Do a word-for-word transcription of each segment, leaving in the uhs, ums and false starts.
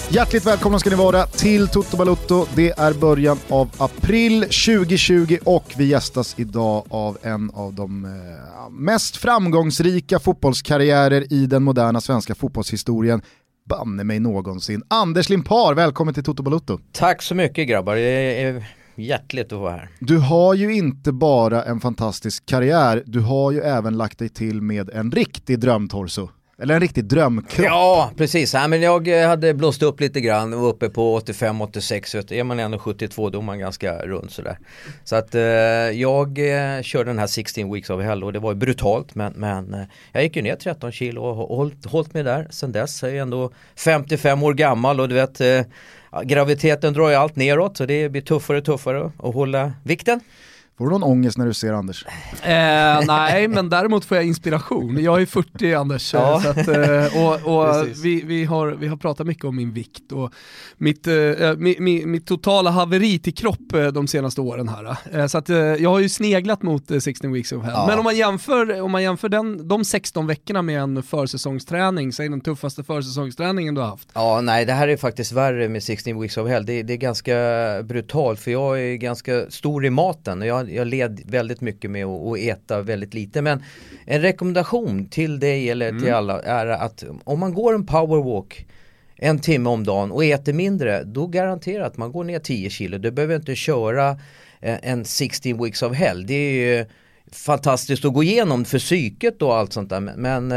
Hjärtligt välkomna ska ni vara till Toto Balotto. Det är början av april tjugo tjugo och vi gästas idag av en av de eh, mest framgångsrika fotbollskarriärer i den moderna svenska fotbollshistorien. Banne mig någonsin. Anders Limpar, välkommen till Toto Balotto. Tack så mycket grabbar, det är hjärtligt att vara här. Du har ju inte bara en fantastisk karriär, du har ju även lagt dig till med en riktig drömtorso. Eller en riktig drömkropp. Ja, precis. Ja, men jag hade blåst upp lite grann och uppe på åttiofem åttiosex. Är man ändå sjuttiotvå då är man ganska rund sådär. Så att eh, jag eh, körde den här sexton weeks of hell och det var ju brutalt. Men, men eh, jag gick ju ner tretton kilo och har hållit, hållit mig där. Sen dess är jag ändå femtiofem år gammal och du vet, eh, graviditeten drar ju allt neråt. Så det blir tuffare och tuffare att hålla vikten. Får du någon ångest när du ser Anders? Eh, nej, men däremot får jag inspiration. Jag är fyrtio, Anders. Ja. Så att, eh, och och vi, vi, har, vi har pratat mycket om min vikt och mitt, eh, mi, mi, mitt totala haveri till kropp eh, de senaste åren här. Eh, så att, eh, jag har ju sneglat mot eh, sexton weeks of hell. Ja. Men om man jämför, om man jämför den, de sexton veckorna med en försäsongsträning, så är den tuffaste försäsongsträningen du har haft. Ja, nej, det här är faktiskt värre med sexton weeks of hell. Det, det är ganska brutalt för jag är ganska stor i maten och jag Jag led väldigt mycket med att, att äta väldigt lite. Men en rekommendation till dig eller till mm. alla är att om man går en powerwalk en timme om dagen och äter mindre, då garanterar att man går ner tio kilo. Du behöver inte köra en sexton weeks of hell. Det är ju fantastiskt att gå igenom för psyket och allt sånt där. Men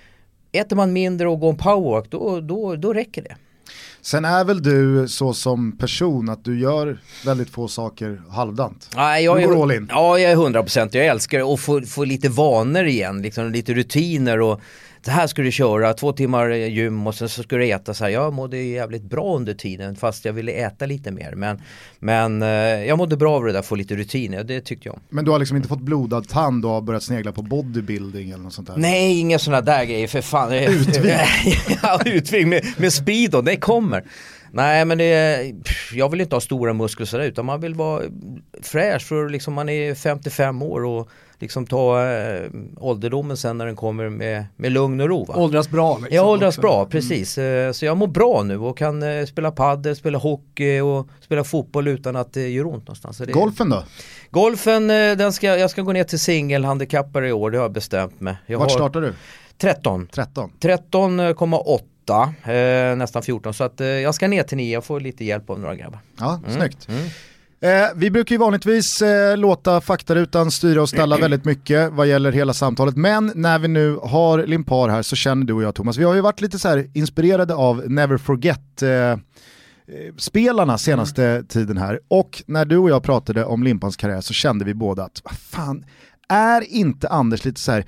äter man mindre och går en powerwalk, då, då, då räcker det. Sen är väl du så som person att du gör väldigt få saker halvdant? Nej, jag du går är, all in. Ja, jag är hundra procent. Jag älskar att få, få lite vanor igen, liksom, lite rutiner och det här ska du köra, två timmar gym och sen så ska du äta så här. Jag mådde jävligt bra under tiden fast jag ville äta lite mer. Men, men eh, jag mådde bra av det där, få lite rutiner, det tyckte jag. Men du har liksom inte fått blodad tand och har börjat snegla på bodybuilding eller något sånt där? Nej, inga sådana där grejer för fan. Utvig? Ja, utvig med, med speed och det kommer. Nej, men det, jag vill inte ha stora muskler sådär, utan man vill vara fräsch för liksom man är femtiofem år och liksom ta äh, ålderdomen sen när den kommer med, med lugn och ro. Va? Åldras bra. Liksom, jag åldras också. bra, precis. Mm. Så jag mår bra nu och kan äh, spela paddel, spela hockey och spela fotboll utan att det äh, gör ont någonstans. Så det, golfen då? Golfen, äh, den ska, jag ska gå ner till singelhandikappare i år, det har jag bestämt mig. Jag Vart har startar du? tretton. tretton. tretton komma åtta. Eh, nästan fjorton, så att eh, jag ska ner till nio, jag får lite hjälp av några grabbar. Ja, mm. snyggt. Mm. Eh, vi brukar ju vanligtvis eh, låta faktarutan styra och ställa väldigt mycket vad gäller hela samtalet, men när vi nu har Limpar här så känner du och jag, Thomas, vi har ju varit lite så här inspirerade av Never Forget eh, spelarna senaste mm. tiden här, och när du och jag pratade om Limpans karriär så kände vi båda att vad fan, är inte Anders lite så här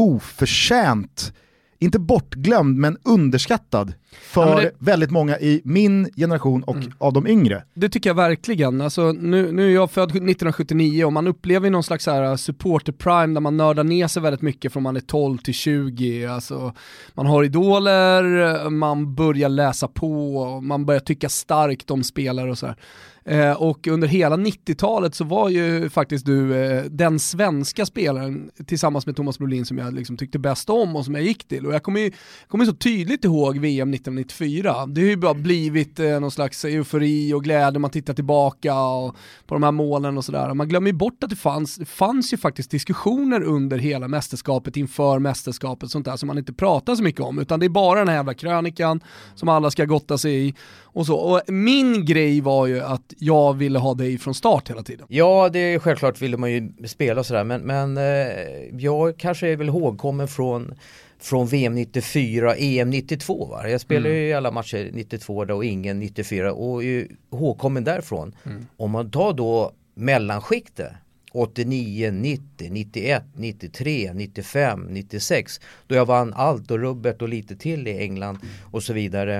oförtjänt, inte bortglömd men underskattad för ja, det... väldigt många i min generation och mm. av de yngre? Det tycker jag verkligen. Alltså, nu, nu är jag född nittonhundrasjuttionio och man upplever någon slags så här supporter prime där man nördar ner sig väldigt mycket från man är tolv till tjugo. Alltså, man har idoler, man börjar läsa på, man börjar tycka starkt om spelare och så här. Eh, och under hela nittiotalet så var ju faktiskt du eh, den svenska spelaren tillsammans med Thomas Brolin som jag liksom tyckte bäst om och som jag gick till. Och jag kommer ju kommer så tydligt ihåg V M nittonhundranittiofyra. Det har ju bara blivit eh, någon slags eufori och glädje. Man tittar tillbaka och, på de här målen och sådär. Man glömmer ju bort att det fanns, det fanns ju faktiskt diskussioner under hela mästerskapet, inför mästerskapet, sånt där som man inte pratar så mycket om. Utan det är bara den här jävla krönikan som alla ska gotta sig i. Och, så. Och min grej var ju att jag ville ha dig från start hela tiden. Ja, det är självklart ville man ju spela och sådär. Men, men eh, jag kanske är väl ihågkommen från, från V M nittiofyra, E M nittiotvå. Va? Jag spelade mm. ju alla matcher nittiotvå då och ingen nittiofyra. Och är ihågkommen därifrån. Mm. Om man tar då mellanskiktet, åttionio, nittio, nittioett, nittiotre, nittiofem, nittiosex, då jag vann allt och rubbet och lite till i England och så vidare.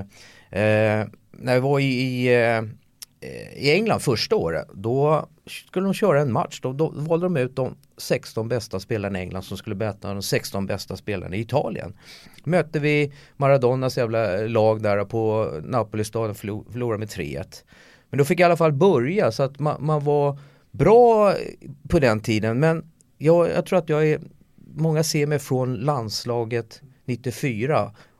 Eh, när jag var i, i, i England första året, då skulle de köra en match. Då, då valde de ut de sexton bästa spelarna i England som skulle möta de sexton bästa spelarna i Italien. Mötte vi Maradonas jävla lag där på Napoli-staden och förlor, förlorade med tre ett. Men då fick jag i alla fall börja, så att man, man var bra på den tiden. Men jag, jag tror att jag är, många ser mig från landslaget nittiofyra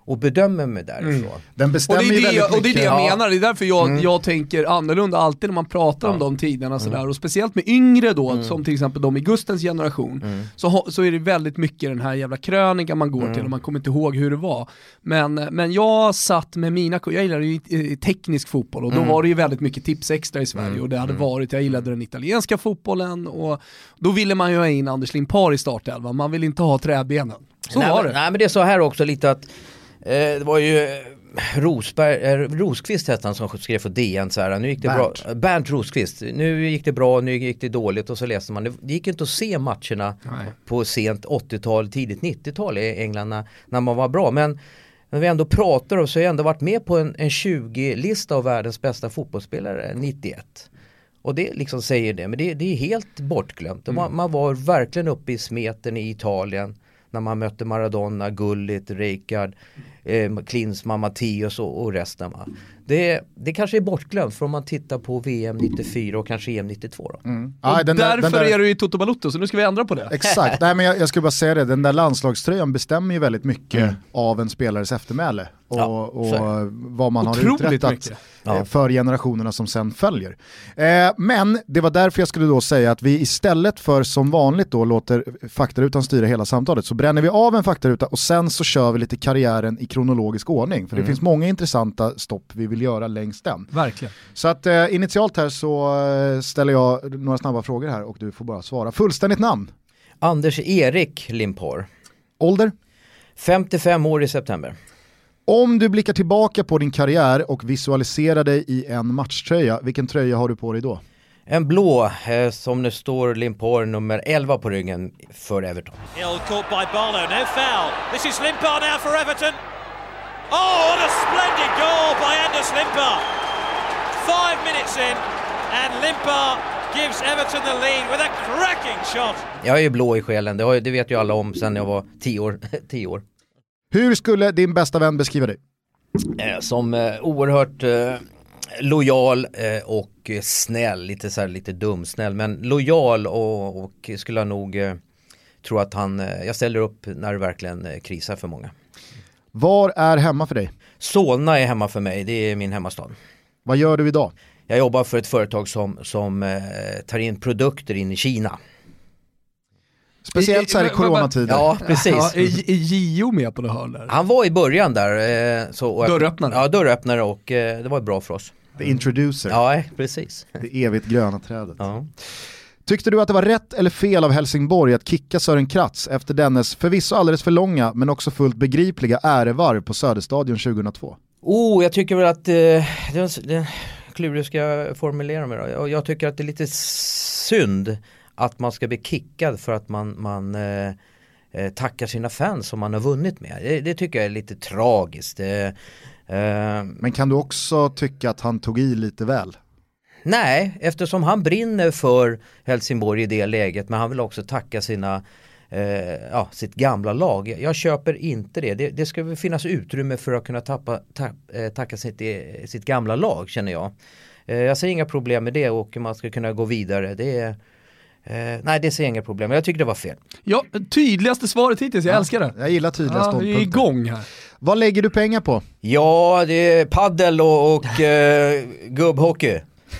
och bedömer mig därifrån. Mm. Den bestämmer och, det är det, ju väldigt och det är det jag mycket. menar, det är därför jag, Mm. jag tänker annorlunda alltid när man pratar Ja. om de tiderna sådär. Mm. Och speciellt med yngre då, Mm. som till exempel de i Gustens generation, Mm. så, ha, så är det väldigt mycket den här jävla krönikan man går Mm. till och man kommer inte ihåg hur det var. Men, men jag satt med mina, jag gillade ju eh, teknisk fotboll och då Mm. var det ju väldigt mycket tips extra i Sverige Mm. och det hade Mm. varit, jag gillade den italienska fotbollen och då ville man ju ha in Anders Limpar i startelvan, man vill inte ha träbenen. Så nej, var men, det. Nej men det är så här också lite att eh, det var ju Rosberg, eh, Rosqvist hette han som skrev för D N så här, nu gick det Bernt. bra, Bernt Rosqvist, nu gick det bra, nu gick det dåligt och så läste man, det gick inte att se matcherna Nej. på sent åttiotal, tidigt nittiotal i England när, när man var bra, men när vi ändå pratar om så har jag ändå varit med på en, en tjugo-lista av världens bästa fotbollsspelare nittioett. Och det liksom säger det, men det, det är helt bortglömt. Mm. Man, man var verkligen uppe i smeten i Italien när man mötte Maradona, Gullit, Rijkaard, eh, Klinsmann, Mattias och, och resten. Va? Det, det kanske är bortglömt för om man tittar på V M nittiofyra och kanske E M nittiotvå. Då. Mm. Och Ah, den där, därför den där... är du i Toto Balotto, så nu ska vi ändra på det. Exakt, nej men jag, jag skulle bara säga det, den där landslagströjan bestämmer ju väldigt mycket mm. av en spelares eftermäle och, Ja, och vad man Otroligt har uträttat mycket. eh, för generationerna som sen följer. Eh, men det var därför jag skulle då säga att vi istället för som vanligt då låter faktarutan styra hela samtalet, så bränner vi av en faktaruta och sen så kör vi lite karriären i kronologisk ordning, för det Mm. finns många intressanta stopp vi vill göra längs den. Verkligen. Så att eh, initialt här så eh, ställer jag några snabba frågor här och du får bara svara. Fullständigt namn? Anders Erik Limpar. Ålder? femtiofem år i september. Om du blickar tillbaka på din karriär och visualiserar dig i en matchtröja, vilken tröja har du på dig då? En blå eh, som det står Limpar nummer elva på ryggen för Everton. Hill caught by Barlow, no foul. This is Limpar now for Everton. Oh, what a splendid goal by Anders Limpar. Five minutes in and Limpar gives Everton the lead with a cracking shot. Jag är ju blå i själen, det, har, det vet ju alla om sen jag var tio år. tio år. Hur skulle din bästa vän beskriva dig? Eh, som eh, oerhört eh, lojal eh, och snäll, lite så här, lite dum snäll, men lojal och, och skulle jag nog eh, tro att han, eh, jag ställer upp när det verkligen eh, krisar för många. Var är hemma för dig? Solna är hemma för mig, det är min hemmastad. Vad gör du idag? Jag jobbar för ett företag som, som eh, tar in produkter in i Kina. Speciellt så här i coronatider. Ja, precis. Ja, är, är J O med på det hörn där? Han var i början där. Eh, så, och Dörröppnare. Ja, dörröppnare och eh, det var bra för oss. The introducer. Ja, precis. Det evigt gröna trädet. Ja. Tyckte du att det var rätt eller fel av Helsingborg att kicka Sören Kratz efter dennes förvisso alldeles för långa men också fullt begripliga ärevarv på Söderstadion tjugohundratvå? Oh, jag tycker väl att eh, det är en klurig ska jag formulera mig då. Jag, jag tycker att det är lite synd att man ska bli kickad för att man, man eh, eh, tackar sina fans som man har vunnit med. Det, det tycker jag är lite tragiskt. Eh, eh, Men kan du också tycka att han tog i lite väl? nej, eftersom han brinner för Helsingborg i det läget, men han vill också tacka sina eh, ja, sitt gamla lag. Jag, jag köper inte det. det. Det ska väl finnas utrymme för att kunna tappa, ta, eh, tacka sitt, eh, sitt gamla lag, känner jag. Eh, jag ser inga problem med det och man ska kunna gå vidare. Det är Eh, nej, det ser jag inga problem. Jag tycker det var fel. Ja, tydligaste svaret hittills, jag Ja, älskar det. Jag gillar tydliga Ja, vi ståndpunkter. är igång här. Vad lägger du pengar på? Ja, det är paddel och, och eh, gubbhockey.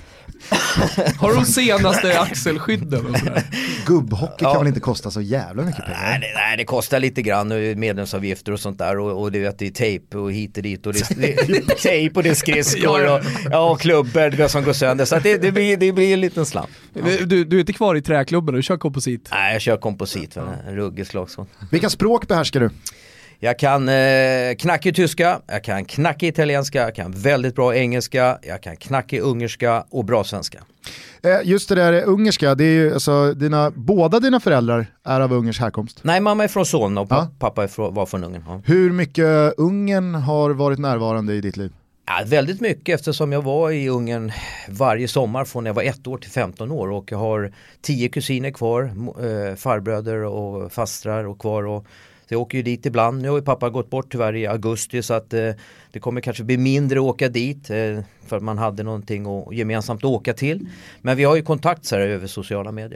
Har du de senaste axelskydden och sådär? Gubbhockey Ja. kan väl inte kosta så jävla mycket pengar? Nej det, nej, det kostar lite grann medlemsavgifter och sånt där och, och det, vet, det är tejp och hit och dit och det, det, det är tejp och det är skridskor och, ja, och klubbor som går sönder så att det, det, blir, det blir en liten slant. Du, du är inte kvar i träklubben, du kör komposit. Nej, jag kör komposit för en ruggig slagsson. Vilka språk behärskar du? Jag kan eh, knackig tyska, jag kan knackig italienska, jag kan väldigt bra engelska, jag kan knackig ungerska och bra svenska. Eh, just det där ungerska, det är ju, alltså, dina, båda dina föräldrar är av ungersk härkomst. Nej, mamma är från Solna och Ja. pappa är från, var från Ungern. Ja. Hur mycket Ungern har varit närvarande i ditt liv? Ja, väldigt mycket eftersom jag var i Ungern varje sommar från när jag var ett år till femton år och jag har tio kusiner kvar, eh, farbröder och fastrar och kvar och så jag åker ju dit ibland. Nu har ju pappa gått bort tyvärr i augusti så att eh, det kommer kanske bli mindre att åka dit eh, för att man hade någonting att gemensamt åka till. Men vi har ju kontakt så här över sociala medier.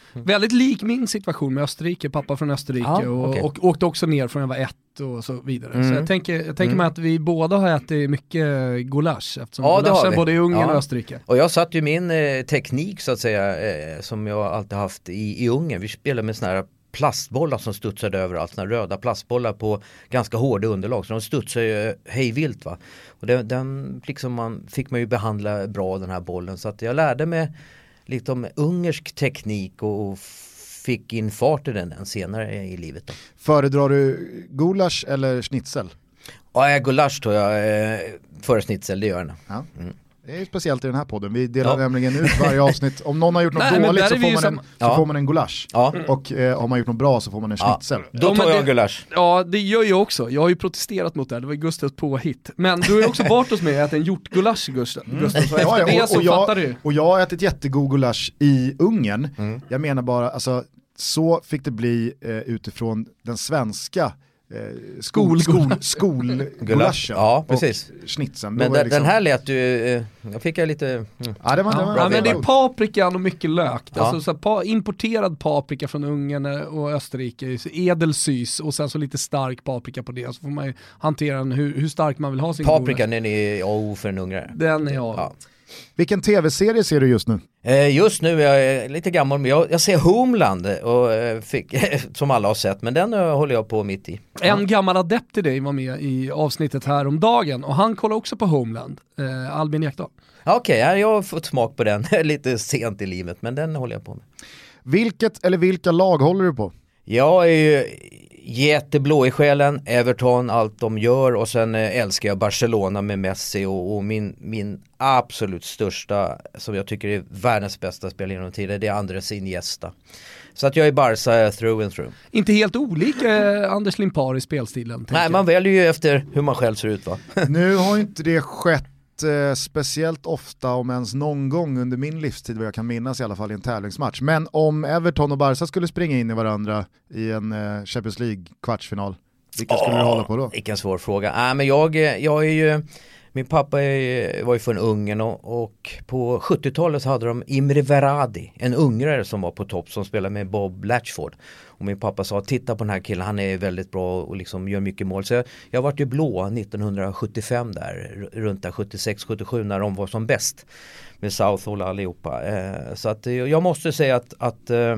Väldigt lik min situation med Österrike, pappa från Österrike ah, och, okay. och åkte också ner från jag var ett och så vidare. Mm. Så jag tänker, jag tänker mm. mig att vi båda har ätit mycket gulasch eftersom ja, gulasch är både i Ungern ja. och Österrike. Och jag satt ju min eh, teknik så att säga eh, som jag alltid haft i, i Ungern. Vi spelade med såna här plastbollar som studsade överallt, såna röda plastbollar på ganska hårda underlag, så de studsade ju hejvilt va. Och den, den liksom man, fick man ju behandla bra den här bollen, så att jag lärde mig lite om ungersk teknik och fick in fart i den senare i livet då. Föredrar du gulasch eller schnitzel? Ja, gulasch tror jag eh, före schnitzel, det gör jag. Ja. Mm. Det är speciellt i den här podden. Vi delar ja. nämligen ut varje avsnitt. Om någon har gjort något Nej, dåligt så, får man, en, så ja. får man en gulasch. Ja. Och eh, har man gjort något bra så får man en schnitzel. Ja. Då tar jag en gulasch. Ja, det gör jag också. Jag har ju protesterat mot det här. Det var Gustavs påhitt. Men du har ju också varit hos mig och ätit en hjortgulasch, Gustav. Mm. Gustav. Så ja, ja, det och, så och, jag, fattar du. och jag har ätit jättegod gulasch i Ungern. Mm. Jag menar bara, alltså, så fick det bli eh, utifrån den svenska Eh, skol, skol, skolgulaschen ja, precis. Och schnitzeln. Men den, liksom... den här lät ju, eh, jag fick jag lite... Mm. Ja, det var, det var ja, men det är paprikan och mycket lök. Ja. Alltså, så pa, importerad paprika från Ungern och Österrike, edelsys och sen så lite stark paprika på det. Så får man ju hantera den hur, hur stark man vill ha sin paprikan. Den är oh, för en ungrare. Den är ja. ja. Vilken tv-serie ser du just nu? Eh, just nu är jag lite gammal, men jag, jag ser Homeland och, eh, fick, som alla har sett, men den uh, håller jag på mitt i. En gammal adept till dig var med i avsnittet här om dagen och han kollar också på Homeland, eh, Albin Ekdal. Okej, okay, jag har fått smak på den lite sent i livet, men den håller jag på med. Vilket eller vilka lag håller du på? Jag är ju jätteblå i själen, Everton, allt de gör, och sen eh, älskar jag Barcelona med Messi och, och min, min absolut största, som jag tycker är världens bästa spelare genom tiden, det är Andres Iniesta. Så att jag är Barca through and through. Inte helt olika eh, Anders Limpar i spelstilen. Nej, man väljer ju efter hur man själv ser ut va. Nu har inte det skett eh, speciellt ofta, om ens någon gång under min livstid, vad jag kan minnas i alla fall i en tävlingsmatch. Men om Everton och Barca skulle springa in i varandra i en eh, Champions League kvartsfinal, vilka skulle oh, du hålla på då? Vilken svår fråga. Äh, men jag, jag är ju, min pappa är, var ju från Ungern och, och på sjuttiotalet så hade de Imre Veradi, en ungrare som var på topp som spelade med Bob Latchford. Och min pappa sa, titta på den här killen, han är väldigt bra och liksom gör mycket mål. Så jag, jag var ju blå nittonhundrasjuttiofem där, runt där sjuttiosex sjuttiosju när de var som bäst med Southall allihopa. Eh, så att jag måste säga att, att eh,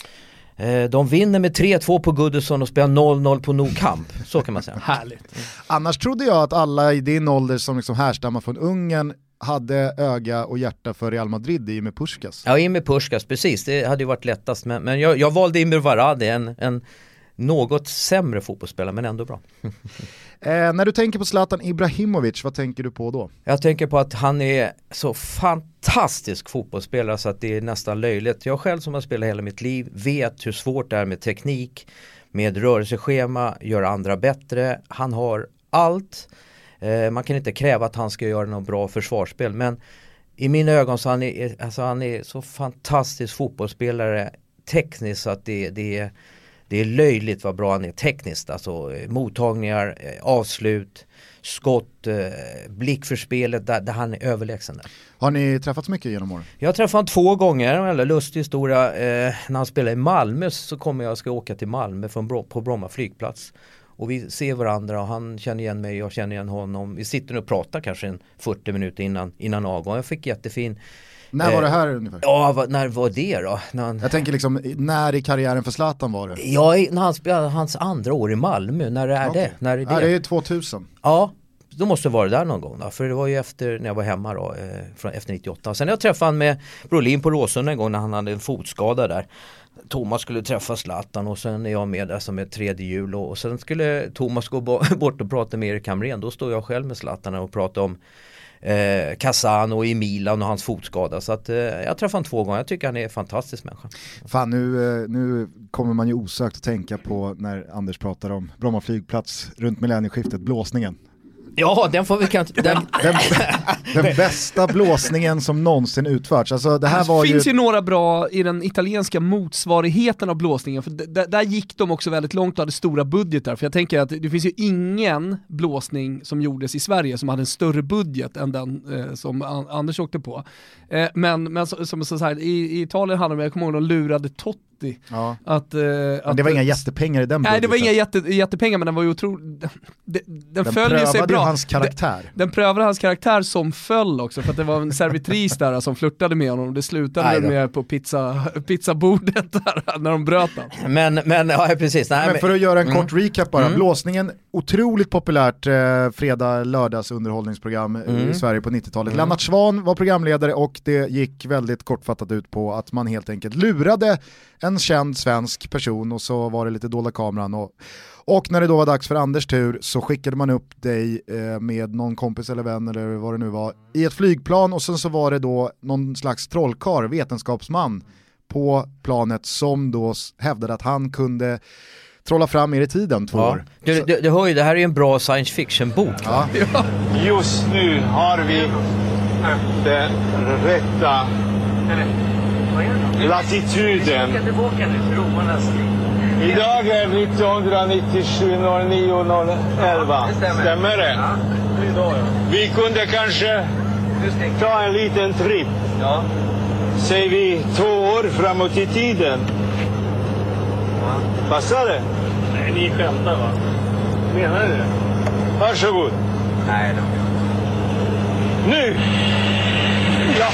de vinner med tre två på Goodison och spelar noll noll på Nou Camp. Så kan man säga. Härligt. Annars trodde jag att alla i din ålder som liksom härstammar från Ungern hade öga och hjärta för Real Madrid i med Puskas. Ja, i med Puskas, precis. Det hade ju varit lättast. Men, men jag, jag valde Imre Varadi, en, en något sämre fotbollsspelare, men ändå bra. eh, när du tänker på Zlatan Ibrahimovic, vad tänker du på då? Jag tänker på att han är så fantastisk fotbollsspelare så att det är nästan löjligt. Jag själv som har spelat hela mitt liv vet hur svårt det är med teknik, med rörelseschema, göra andra bättre. Han har allt. Eh, man kan inte kräva att han ska göra något bra försvarsspel, men i mina ögon så han är alltså han är så fantastisk fotbollsspelare tekniskt så att det, det är Det är löjligt vad bra han är tekniskt, alltså mottagningar, avslut, skott, blick för spelet, där, där han är överlägsen. Har ni träffats mycket genom åren? Jag har träffat honom två gånger, eller lustig historia, eh, när han spelar i Malmö så kommer jag ska åka till Malmö från Bro- på Bromma flygplats. Och vi ser varandra och han känner igen mig, jag känner igen honom. Vi sitter och pratar kanske en fyrtio minuter innan, innan avgång. Jag fick jättefin... När var det här ungefär? Ja, vad, när var det då? När han... Jag tänker liksom, när i karriären för Zlatan var det? Ja, när han spelade hans andra år i Malmö. När är okay. det? När är det? Ja, det är tvåtusen. Ja, då måste det vara där någon gång då. För det var ju efter, när jag var hemma då, eh, från, efter nittioåtta. Och sen jag träffade han med Brolin på Råsunda en gång när han hade en fotskada där. Thomas skulle träffa Zlatan och sen är jag med där som ett tredje hjul. Och, och sen skulle Thomas gå bort och prata med Erik Hamrén. Då står jag själv med Zlatan och pratar om Eh, Casano i Milan och hans fotskada. Så att, eh, jag träffade honom två gånger. Jag tycker han är en fantastisk människa. Fan, nu, eh, nu kommer man ju osökt att tänka på när Anders pratar om Bromma flygplats runt millennieskiftet, blåsningen. Ja, den får vi kanske... Den, den, den bästa blåsningen som någonsin utförts. Alltså, det här det var finns ju... ju några bra i den italienska motsvarigheten av blåsningen, för d- där gick de också väldigt långt och hade stora budgetar, för jag tänker att det finns ju ingen blåsning som gjordes i Sverige som hade en större budget än den eh, som An- Anders åkte på. Eh, men men så, som så här, i, i Italien handlade det, jag kommer ihåg, de lurade Totti. Ja. Att, eh, men att, det var inga jättepengar i den budgeten. Nej, det var inga jätte, jättepengar, men den var ju otroligt... Den, den, den följer sig bra. hans karaktär. Den, den prövade hans karaktär som föll också, för att det var en servitris där som flörtade med honom. Det slutade med på pizza, pizzabordet där, när de bröt den. Men, men, ja, precis. Nej, men för att göra en mm. kort recap bara. Mm. Blåsningen, otroligt populärt eh, fredag, lördags underhållningsprogram mm. i Sverige på nittiotalet. Mm. Lennart Swahn var programledare och det gick väldigt kortfattat ut på att man helt enkelt lurade en känd svensk person och så var det lite dolda kameran och, och när det då var dags för Anders tur så skickade man upp dig eh, med någon kompis eller vän eller vad det nu var i ett flygplan och sen så var det då någon slags trollkarl, vetenskapsman på planet som då hävdade att han kunde trolla fram er i tiden två ja. år. Du, du, du hör ju, det här är en bra science fiction-bok. Ja. Ja. Just nu har vi den rätta latituden. Idag är nittonhundranittiosju noll nio noll elva. Stämmer det? Vi kunde kanske ta en liten tripp. Säger vi två år framåt i tiden. Passar det? Nej, ni skämtar va? Menar du det? Varsågod. Nej då. Nu! Ja!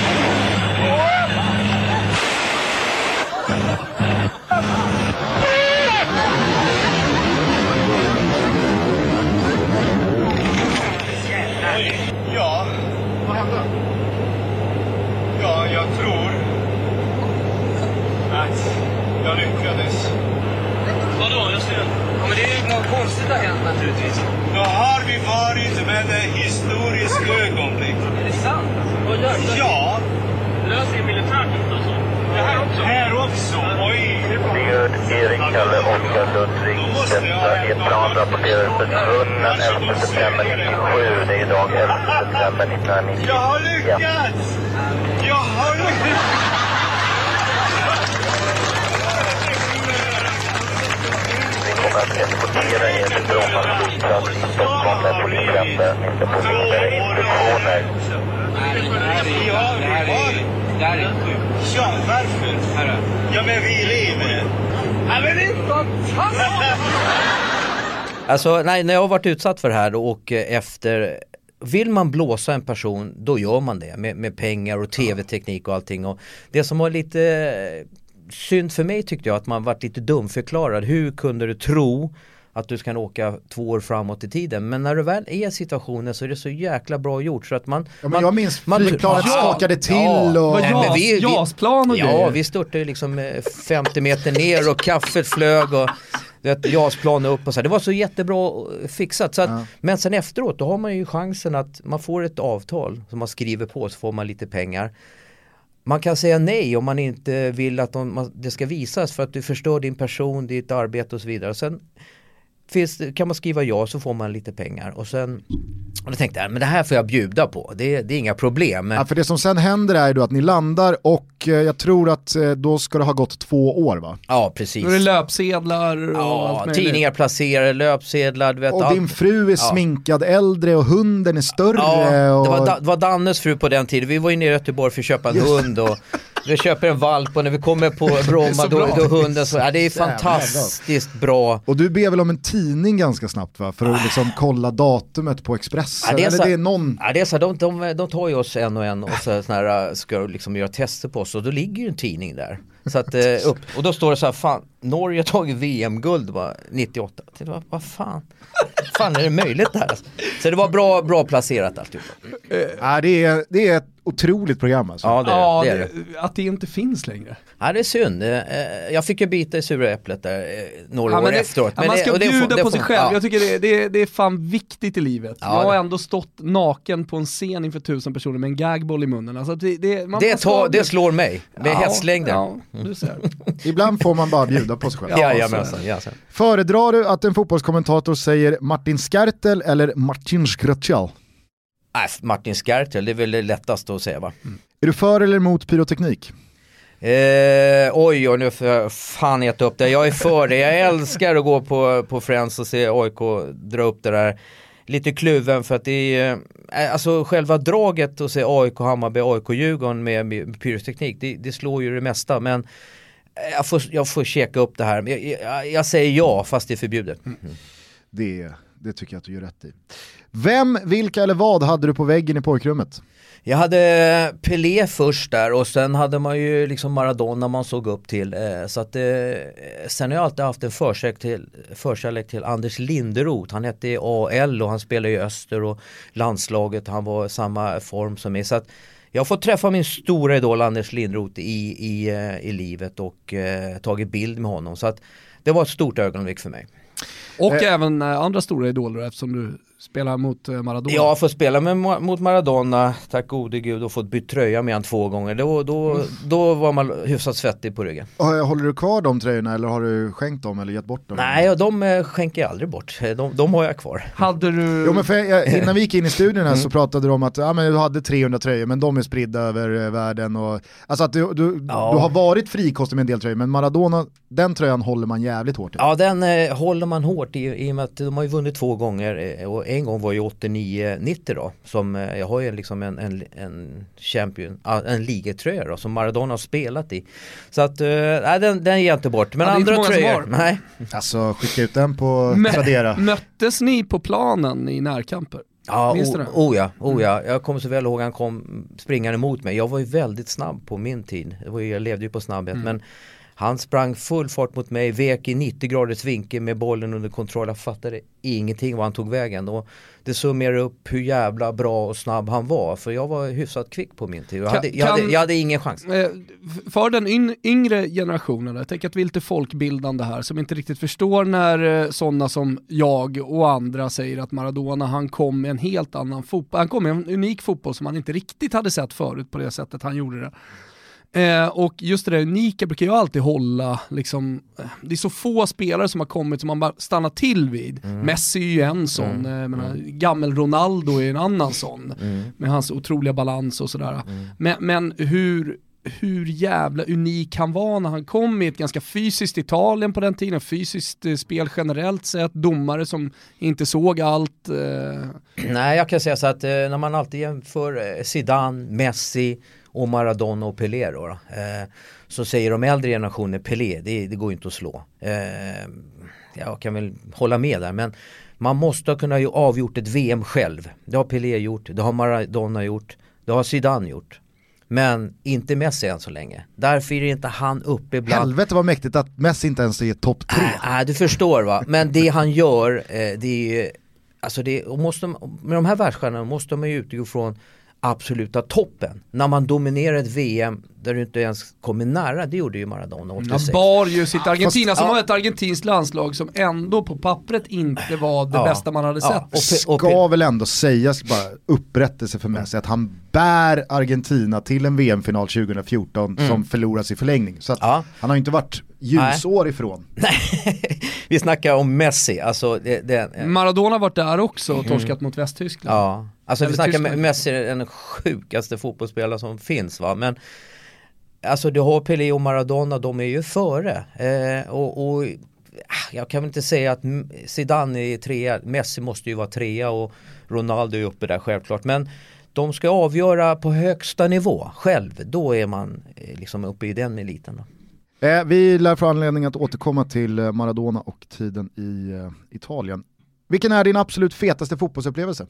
Ja, vad hände? Ja, jag tror att jag lyckades. Vadå? Jag ser. Ja, men det är ju något konstigt har hänt naturligtvis. Då har vi varit med ett historiskt ögonblick. Är det sant? Vad gör du? Ja. Det där ser militärt ut alltså. Det här också? Här också. Oj. Björn, Erik, Kalle, Oskar, Ludvig. Detta är plan rapporterar försvunnen elfte september nittiosju. Det är idag elfte september nittonhundranittio. Jag har lyckats! Jag har lyckats! Vi kommer att eskortera er till Bromma flygplats i Stockholm där polisrätten inte får vidare instruktioner. Ja, vi har det. Det här är sjukt. Ja, varför? Ja, men vi lever. Ja, men det är fantastiskt! Alltså, nej, när jag har varit utsatt för det här och efter... Vill man blåsa en person, då gör man det. Med, med pengar och tv-teknik och allting. Och det som var lite synd för mig tyckte jag att man varit lite dumförklarad. Hur kunde du tro att du ska åka två år framåt i tiden? Men när du väl är i situationen så är det så jäkla bra gjort så att man... Ja, men man jag minns man, flygplanet ja, skakade till ja, och... Nej, men vi, vi, jasplan och ja, grejer. vi störtade liksom femtio meter ner och kaffet flög och ett jasplan upp och så. Det var så jättebra fixat. Så att, ja. Men sen efteråt då har man ju chansen att man får ett avtal som man skriver på så får man lite pengar. Man kan säga nej om man inte vill att de, det ska visas för att du förstör din person, ditt arbete och så vidare. Och sen finns, kan man skriva ja så får man lite pengar. Och sen och då tänkte jag, men det här får jag bjuda på. Det, det är inga problem. Ja, för det som sen händer är då att ni landar och eh, jag tror att eh, då ska det ha gått två år va? Ja, precis. Då är det löpsedlar och ja, allt möjligt. tidningar placerade, löpsedlar. Du vet, Och allt. din fru är Ja. sminkad äldre och hunden är större. Ja, och... det var, da, det var Dannes fru på den tiden. Vi var ju nere i Göteborg för att köpa en Just. hund och vi köper en valp och när vi kommer på Bromma då, då hunden så, ja, det är Jävlar fantastiskt bra. Och du ber väl om en tidning ganska snabbt va? För att liksom kolla datumet på Expressen. Ja, det är Eller så- det är någon... Ja, det är så, de, de, de tar ju oss en och en och så, sån här, ska liksom göra tester på oss och då ligger ju en tidning där. Så att, eh, upp. Och då står det så här, fan, Norge har tagit V M-guld va, nittioåtta. Det var, vad fan? fan är det möjligt det här? Så det var bra, bra placerat alltihop. Ja, det, är, det är ett otroligt program alltså. Ja, det, Ja, det är det, det. att det inte finns längre. Ja, det är synd. Eh, Jag fick ju bita i sura äpplet där eh, några Ja, år men det, efteråt. ja, man det- ska och det får- bjuda det på får- sig själv. ja. Jag tycker det, det, det är fan viktigt i livet. Ja, jag har det- ändå stått naken på en scen inför tusen personer med en gagboll i munnen. Alltså det, det, man, Det, man ska- tar, det slår mig med Ja, hästlängder. Ja, du ser. Ibland får man bara bjuda på sig själv. Ja, Jajamensan, ja, så. Föredrar du att en fotbollskommentator säger Martin Skrtel eller Martin Skrtel? Nej, Martin Skrtel, det är väl det lättaste att säga va? Är du för eller emot pyroteknik? Eh, oj, oj, nu får jag fan äta upp det. Jag är för det. Jag älskar att gå på, på Friends och se A I K dra upp det där. Lite kluven för att det är, eh, alltså själva draget att se A I K Hammarby, A I K Djurgården med, med pyroteknik, det, det slår ju det mesta. Men jag får, jag får checka upp det här. Jag, jag, jag säger ja, fast det är förbjudet. Mm. Det, det tycker jag att du gör rätt i. Vem, vilka eller vad hade du på väggen i pojkrummet? Jag hade Pelé först där och sen hade man ju liksom Maradona man såg upp till. Eh, så att, eh, sen har jag alltid haft en förkärlek till, förkärlek till Anders Linderoth. Han hette i A L och han spelade i Öster och landslaget. Han var i samma form som mig. Så att jag har fått träffa min stora idol Anders Linderoth i, i, i livet och eh, tagit bild med honom. Så att det var ett stort ögonblick för mig. Och Eh. även eh, andra stora idoler eftersom du spelar mot eh, Maradona. Jag har fått spela med, mot Maradona, tack gode gud, och fått byta tröja med han två gånger. Då, då, då var man hyfsat svettig på ryggen. Håller du kvar de tröjorna eller har du skänkt dem eller gett bort dem? Nej, och de eh, skänker jag aldrig bort. De, de har jag kvar. Hade du... Jo, men för jag, innan vi gick in i studion här så pratade du om att ja, men du hade trehundra tröjor men de är spridda över eh, världen. Och, alltså att du, du, Ja. du har varit frikostig med en del tröjor men Maradona, den tröjan håller man jävligt hårt i. Ja, den eh, håller man hårt i, i och med att de har ju vunnit två gånger eh, och en gång var ju åttionio nittio då. Som, eh, jag har ju liksom en, en, en champion, ah, en ligatröja då som Maradona har spelat i. Så att, eh, nej, den, den ger jag inte bort. Men Ja, det är inte andra många som tröjor, har. nej. Alltså skicka ut den på Mö- Tradera. Möttes ni på planen i närkamper? Ja, Minns du oh, det? oh ja, oh ja. Jag kommer så väl ihåg han kom springande emot mig. Jag var ju väldigt snabb på min tid. Det var ju, jag levde ju på snabbhet. Mm. Men han sprang full fart mot mig, vek i nittio graders vinkel med bollen under kontroll. Jag fattade ingenting var han tog vägen. Och det summerar upp hur jävla bra och snabb han var. För jag var hyfsat kvick på min tid. Jag, Kan- hade, jag, kan- hade, jag hade ingen chans. Eh, f- För den yn- yngre generationen, jag tänker att vi är lite folkbildande här, som inte riktigt förstår när eh, sådana som jag och andra säger att Maradona, han kom med en helt annan fotboll. Han kom med en unik fotboll som man inte riktigt hade sett förut på det sättet han gjorde det. Eh, och just det där unika brukar jag alltid hålla, liksom, eh, det är så få spelare som har kommit som man bara stannar till vid. Mm. Messi är ju en sån, Mm. eh, jag menar, gammel Ronaldo är en annan sån, Mm. med hans otroliga balans och sådär. Mm. Men, men hur, hur jävla unik han var när han kom i ett ganska fysiskt Italien på den tiden, fysiskt eh, spel generellt sett, domare som inte såg allt. Eh, Nej, jag kan säga så att eh, när man alltid jämför eh, Zidane, Messi och Maradona och Pelé då, då eh, så säger de äldre generationer Pelé, det, det går ju inte att slå. Eh, jag kan väl hålla med där, men man måste ha kunnat ju avgjort ett V M själv. Det har Pelé gjort, det har Maradona gjort, det har Zidane gjort. Men inte Messi än så länge. Därför är inte han uppe ibland. Helvete vad mäktigt att Messi inte ens är topp tre. Nej, äh, du förstår va. Men det han gör, eh, det är ju, alltså det, och måste, med de här världsstjärnorna måste man ju utgå från absoluta toppen. När man dominerar ett V M där du inte ens kommer nära, det gjorde ju Maradona han åttiosex. bar ju sitt Argentina fast- som ja. var ett argentinskt landslag som ändå på pappret inte var det Ja. bästa man hade Ja. sett. Och Pe- och Ska väl ändå sägas bara upprättelse för Messi att han bär Argentina till en V M-final tjugo fjorton Mm. som förloras i förlängning. Så att Ja. han har inte varit ljusår ifrån. Vi snackar om Messi, alltså det, det, Maradona har varit där också och torskat mot Västtyskland. ja. Alltså Eller vi snackar Tyskland. med Messi, den sjukaste fotbollsspelare som finns va, men alltså du har Pelé och Maradona, de är ju före eh, och, och jag kan väl inte säga att Zidane är trea, Messi måste ju vara trea och Ronaldo är uppe där självklart, men de ska avgöra på högsta nivå själv, då är man eh, liksom uppe i den eliten då. Eh, vi lär få anledning att återkomma till eh, Maradona och tiden i eh, Italien. Vilken är din absolut fetaste fotbollsupplevelse?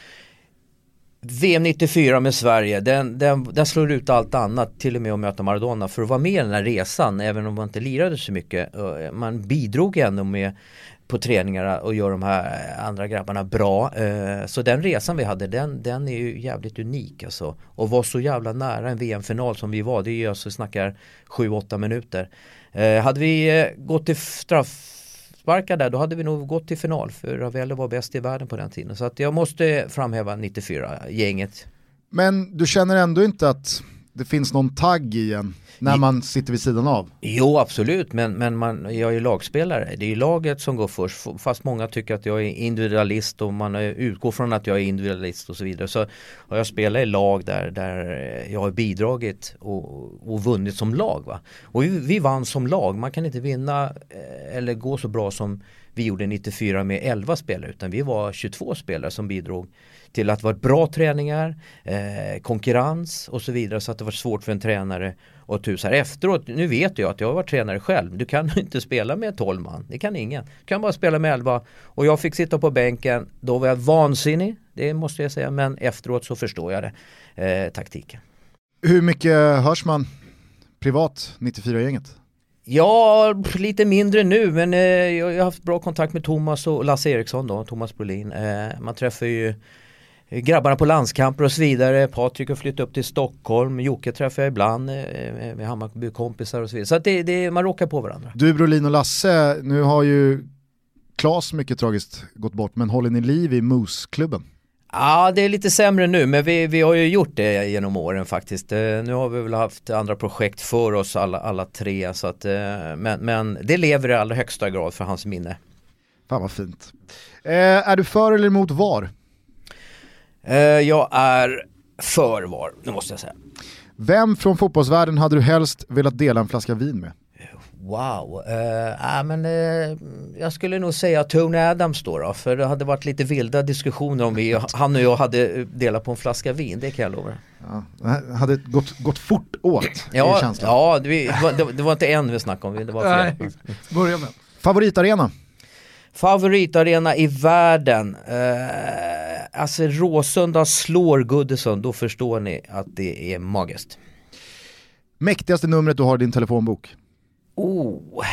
V M nittiofyra med Sverige, den, den, den slår ut allt annat, till och med att möta Maradona, för att vara med i den här resan, även om man inte lirade så mycket. Man bidrog ändå med, på träningarna och gör de här andra grabbarna bra. Eh, så den resan vi hade, den, den är ju jävligt unik alltså. Och var så jävla nära en V M-final som vi var, det är ju alltså snackar sju åtta minuter. Eh, hade vi eh, gått till straffsparkar där, då hade vi nog gått till final, för Ravelli var bäst i världen på den tiden. Så att jag måste framhäva nittiofyra-gänget. Men du känner ändå inte att det finns någon tagg i en när man sitter vid sidan av? Jo, absolut, men, men man, jag är ju lagspelare. Det är ju laget som går först, fast många tycker att jag är individualist och man utgår från att jag är individualist och så vidare. Så har jag spelat i lag där, där jag har bidragit och, och vunnit som lag. Va? Och vi, vi vann som lag. Man kan inte vinna eller gå så bra som vi gjorde nittiofyra med elva spelare, utan vi var tjugotvå spelare som bidrog till att det var bra träningar, eh, konkurrens och så vidare, så att det var svårt för en tränare att tusa här efteråt. Nu vet jag att jag har varit tränare själv. Du kan inte spela med tolv man. Det kan ingen. Du kan bara spela med elva. Och jag fick sitta på bänken. Då var jag vansinnig. Det måste jag säga. Men efteråt så förstår jag det. Eh, taktiken. Hur mycket hörs man privat nittiofyra-gänget? Ja, lite mindre nu, men eh, jag har haft bra kontakt med Thomas och Lasse Eriksson då, Thomas Brolin. Eh, man träffar ju grabbarna på landskamper och så vidare. Patrik har flyttat upp till Stockholm. Jocke träffar jag ibland eh, med Hammarby-kompisar och så vidare. Så att det, det, man råkar på varandra. Du, Brolin och Lasse, nu har ju Claes mycket tragiskt gått bort, men håller ni liv i Moose-klubben? Ja, det är lite sämre nu, men vi, vi har ju gjort det genom åren faktiskt. Eh, nu har vi väl haft andra projekt för oss alla, alla tre, så att, eh, men, men det lever i allra högsta grad för hans minne. Fan vad fint. Eh, är du för eller emot V A R? Eh, jag är för V A R, det måste jag säga. Vem från fotbollsvärlden hade du helst velat dela en flaska vin med? Wow, uh, äh, men uh, jag skulle nog säga Tony Adams då, då, för det hade varit lite vilda diskussioner om vi, han och jag hade delat på en flaska vin, det kan jag lova. Ja, det hade gått, gått fort åt. Ja, ja det, det, det var inte en vi snackade om, det var flera. Nej, börja med. Favoritarena? Favoritarena i världen, uh, alltså Råsunda slår Goodison, då förstår ni att det är magiskt. Mäktigaste numret du har i din telefonbok? Oh,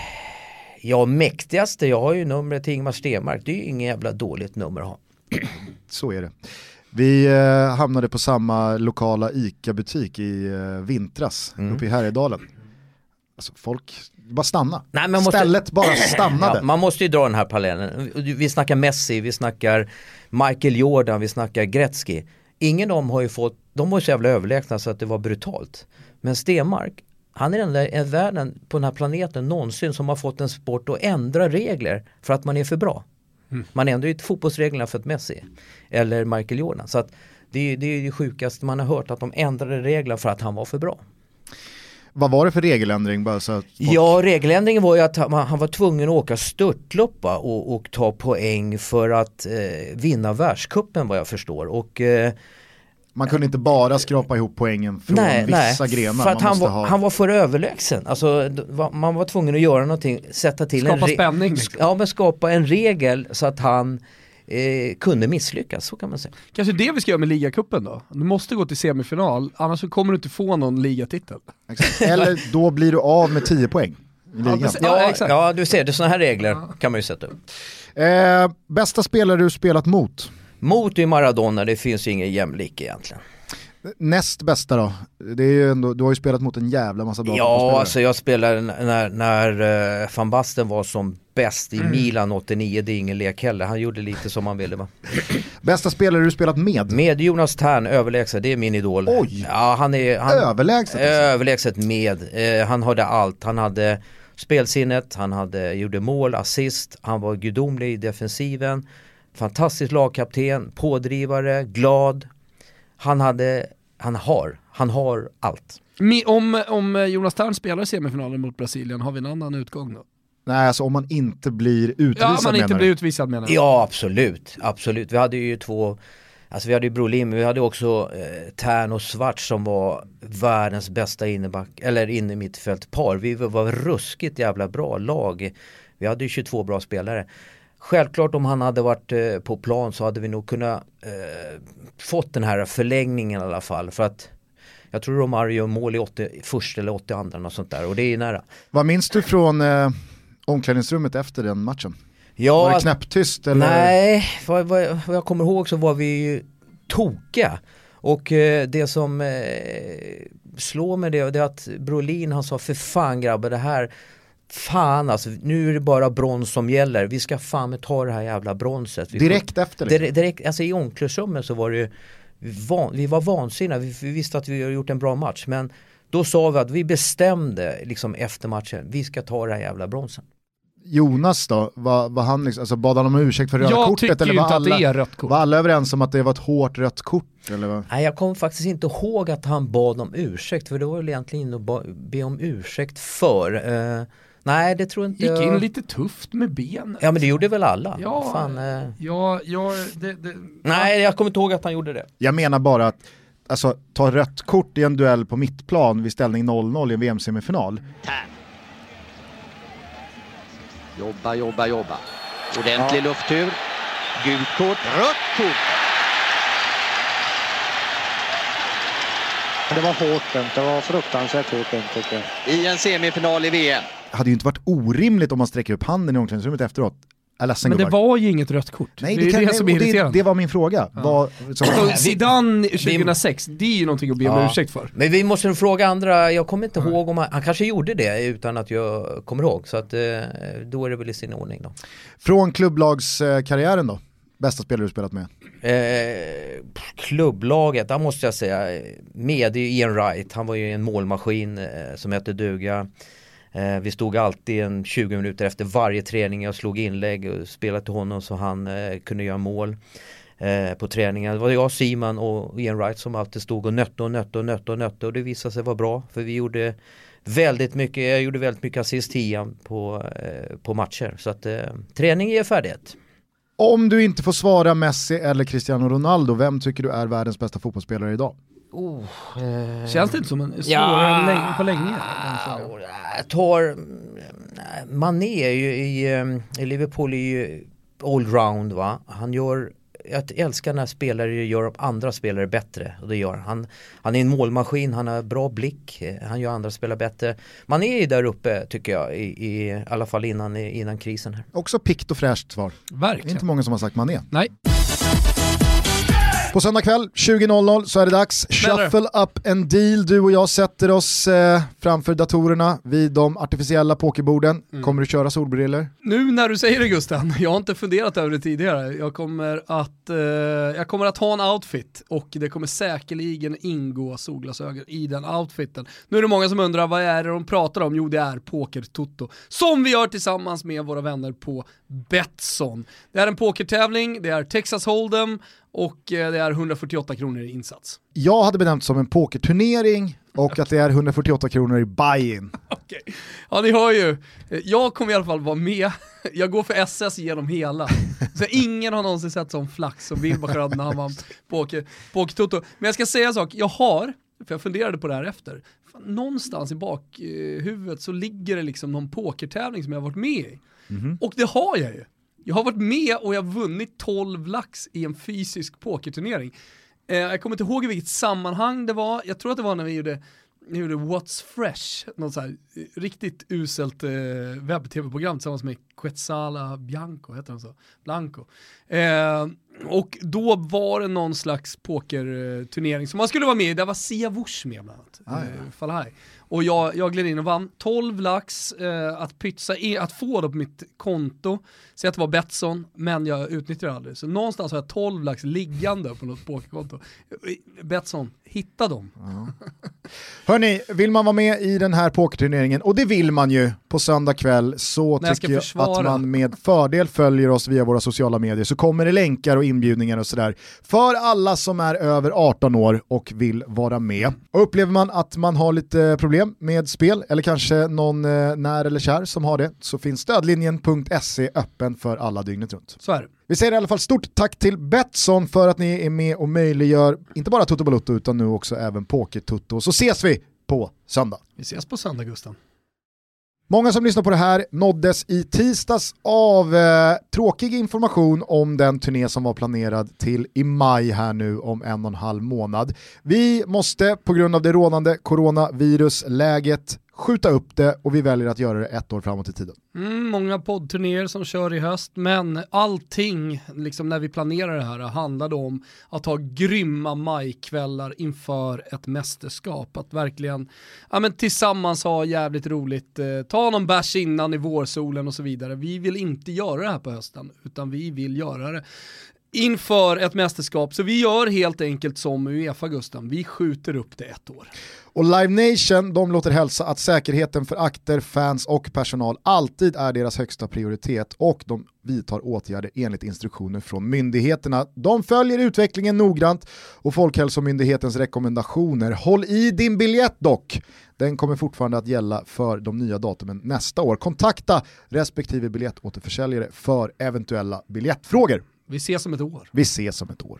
ja, mäktigaste, jag har ju numret till Ingmar Stenmark. Det är ju ingen jävla dåligt nummer att ha. Så är det. Vi eh, hamnade på samma lokala ICA-butik i eh, vintras mm. uppe i Härjedalen. Alltså folk, bara stanna. Nej, man måste... Stället bara stannade. Ja, man måste ju dra den här parallellen. Vi snackar Messi, vi snackar Michael Jordan, vi snackar Gretzky. Ingen av dem har ju fått, de var så jävla överlägsna så att det var brutalt. Men Stenmark, han är den där en världen på den här planeten någonsin som har fått en sport att ändra regler för att man är för bra. Mm. Man ändrar ju fotbollsreglerna för ett Messi eller Michael Jordan. Så att det är det, är det sjukaste man har hört, att de ändrade reglerna för att han var för bra. Vad var det för regeländring? Bara så att folk... Ja, regeländringen var ju att han, han var tvungen att åka störtloppa och, och ta poäng för att eh, vinna världscupen, vad jag förstår. Och... Eh, Man kunde inte bara skrapa ihop poängen från nej, vissa nej, grenar. För att man han, var, ha... han var för överlägsen. Alltså, man var tvungen att göra någonting, sätta till skapa en re- spänning. Liksom. Ja, men skapa en regel så att han eh, kunde misslyckas, så kan man säga. Kanske det vi ska göra med ligacupen då. Du måste gå till semifinal, annars så kommer du inte få någon ligatitel. Exakt. Eller då blir du av med tio poäng i ligan. Ja, ja, exakt. Ja, du ser, det sådana här regler ja. kan man ju sätta upp. Eh, bästa spelare du spelat mot? Mot i Maradona, det finns ju ingen jämlik egentligen. Näst bästa då? Det är ju ändå, du har ju spelat mot en jävla massa bra fotbollsspelare. Ja, alltså jag spelade när, när uh, Van Basten var som bäst i mm. Milan åttionio, det är ingen lek heller. Han gjorde lite som han ville, va? Bästa spelare du spelat med? Med Jonas Tern, överlägset, det är min idol. Oj! Ja, han är... Han, överlägset? Alltså. Överlägset med. Uh, han hade allt. Han hade spelsinnet, han hade, gjorde mål, assist, han var gudomlig i defensiven. Fantastisk lagkapten, pådrivare, glad. Han hade, han har, han har allt. Om, om Jonas Tern spelar semifinalen mot Brasilien, har vi en annan utgång då? Nej, alltså om man inte blir utvisad. Ja, man inte blir utvisad menar jag. Ja, absolut, absolut. Vi hade ju två, alltså vi hade ju Brolin, men vi hade också eh, Tern och Svart som var världens bästa inneback, eller inne i mittfältpar. Vi var ruskigt jävla bra lag. Vi hade ju tjugotvå bra spelare. Självklart om han hade varit eh, på plan så hade vi nog kunnat eh, fått den här förlängningen i alla fall. För att jag tror Romario gör mål i åttio första eller åttioandra och sånt där. Och det är nära. Vad minns du från eh, omklädningsrummet efter den matchen? Ja, var det knäpptyst? Eller? Nej, vad, vad, vad jag kommer ihåg så var vi ju tokiga. Och eh, det som eh, slår mig det, det är att Brolin han sa för fan grabbar det här fan alltså nu är det bara brons som gäller. Vi ska fan med ta det här jävla bronset. Vi direkt får, efter det? Direkt, direkt, alltså i omklädningsrummet så var det ju van, vi var vansinniga. Vi, vi visste att vi hade gjort en bra match men då sa vi att vi bestämde liksom efter matchen vi ska ta det här jävla bronsen. Jonas då, var, var han liksom, alltså bad han om ursäkt för röda jag kortet eller var alla, alla, att det är rött kort. Var alla överens om att det var ett hårt rött kort? Eller vad? Nej, jag kommer faktiskt inte ihåg att han bad om ursäkt för det var väl egentligen att ba, be om ursäkt för. Uh, nej, det tror inte Gick jag. in lite tufft med benen. Ja, men det gjorde väl alla. Ja, fan, uh. ja, ja det, det, nej, jag kommer inte ihåg att han gjorde det. Jag menar bara att alltså, ta rött kort i en duell på mittplan vid ställning noll noll i en V M-semifinal. Jobba, jobba, jobba. Ordentlig ja. lufttur. Gult kort, rött kort. Det var hårt dömt, det var fruktansvärt hårt dömt tycker jag. I en semifinal i V M. Det hade ju inte varit orimligt om man sträcker upp handen i omklädningsrummet efteråt. Men det var ju inget rött kort. Nej, det, det, är kan, det som är irriterande. Det, det var min fråga. Ja. Var, så, Zidane tjugohundrasex, det är ju någonting att be om ja. ursäkt för. Men vi måste fråga andra, jag kommer inte mm. ihåg om han, han kanske gjorde det utan att jag kommer ihåg. Så att, då är det väl i sin ordning då. Från klubblagskarriären då? Bästa spelare du spelat med? Eh, klubblaget, där måste jag säga. Med Ian Wright, han var ju en målmaskin eh, som hette duga. Eh, vi stod alltid en tjugo minuter efter varje träning. Jag slog inlägg och spelade till honom så han eh, kunde göra mål eh, på träningen. Det var jag, Simon och Ian Wright som alltid stod och nötte och nötte och nötte och nötte. Och det visade sig vara bra för vi gjorde väldigt mycket, jag gjorde väldigt mycket assist till Ian på, eh, på matcher. Så att eh, träning ger färdighet. Om du inte får svara Messi eller Cristiano Ronaldo, vem tycker du är världens bästa fotbollsspelare idag? Oh, eh, Känns det inte som en svårare ja, läng- på länge? Jag tar Mané är ju i, i Liverpool är ju allround va. Han gör, jag älskar när spelare gör andra spelare bättre och det gör han. Han är en målmaskin, han har bra blick, han gör andra spelare bättre. Mané är där uppe tycker jag i, i, i alla fall innan, innan krisen här. Också pikt och fräscht svar. Verkligen. Det är inte många som har sagt Mané. Nej. På söndag kväll tjugo noll noll så är det dags. Shuffle up and deal. Du och jag sätter oss eh, framför datorerna vid de artificiella pokerborden. Mm. Kommer du köra solbriller? Nu när du säger det Gusten, jag har inte funderat över det tidigare. Jag kommer att, eh, jag kommer att ha en outfit och det kommer säkerligen ingå solglasögon i den outfiten. Nu är det många som undrar vad är det de pratar om? Jo, det är pokertoto som vi gör tillsammans med våra vänner på Betsson. Det är en pokertävling, det är Texas Hold'em och det är hundrafyrtioåtta kronor i insats. Jag hade benämnt som en pokerturnering och att det är hundrafyrtioåtta kronor i buy-in. Okej. Okay. Ja, ni hör ju. Jag kommer i alla fall vara med. Jag går för S S genom hela. Så ingen har någonsin sett som flax som Wilbur hade när han vann poker, pokertoto. Men jag ska säga en sak. Jag har, för jag funderade på det här efter. Någonstans i bakhuvudet så ligger det liksom någon pokertävling som jag har varit med i. Mm-hmm. Och det har jag ju. Jag har varit med och jag har vunnit tolv lax i en fysisk pokerturnering. Eh, jag kommer inte ihåg i vilket sammanhang det var. Jag tror att det var när vi gjorde, vi gjorde What's Fresh. Något så här riktigt uselt eh, webb-tv-program tillsammans med Quetzala Bianco, heter han så? Blanco. Eh, och då var det någon slags pokerturnering som man skulle vara med i. Där var Sia Wush med bland annat. Ah, ja. eh, Falhaj. Och jag, jag gled in och vann tolv lax eh, att pytsa in, att få då på mitt konto. Så att det var Betsson, men jag utnyttjade det aldrig. Så någonstans har jag tolv lax liggande på något pokerkonto. Betsson, hitta dem. Ja. Hörrni, vill man vara med i den här pokerturneringen, och det vill man ju på söndag kväll, så jag tycker jag försvara. att man med fördel följer oss via våra sociala medier, så kommer det länkar och inbjudningar och sådär för alla som är över arton år och vill vara med. Och upplever man att man har lite problem med spel, eller kanske någon eh, när eller kär som har det, så finns stödlinjen punkt se öppen för alla dygnet runt. Så är det. Vi säger i alla fall stort tack till Betsson för att ni är med och möjliggör inte bara Toto Balotto utan nu också även Poker-Toto. Så ses vi på söndag. Vi ses på söndag, Gustav. Många som lyssnar på det här nåddes i tisdags av eh, tråkig information om den turné som var planerad till i maj här nu om en och en halv månad. Vi måste på grund av det rådande coronavirusläget skjuta upp det och vi väljer att göra det ett år framåt i tiden. Mm, många poddturnéer som kör i höst, men allting liksom när vi planerar det här handlade om att ha grymma majkvällar inför ett mästerskap. Att verkligen ja, men tillsammans ha jävligt roligt, eh, ta någon bärs innan i vårsolen och så vidare. Vi vill inte göra det här på hösten, utan vi vill göra det inför ett mästerskap. Så vi gör helt enkelt som UEFA, Gusten. Vi skjuter upp det ett år. Och Live Nation, de låter hälsa att säkerheten för akter, fans och personal alltid är deras högsta prioritet och de vidtar åtgärder enligt instruktioner från myndigheterna. De följer utvecklingen noggrant och Folkhälsomyndighetens rekommendationer. Håll i din biljett dock. Den kommer fortfarande att gälla för de nya datumen nästa år. Kontakta respektive biljettåterförsäljare för eventuella biljettfrågor. Vi ses om ett år. Vi ses om ett år.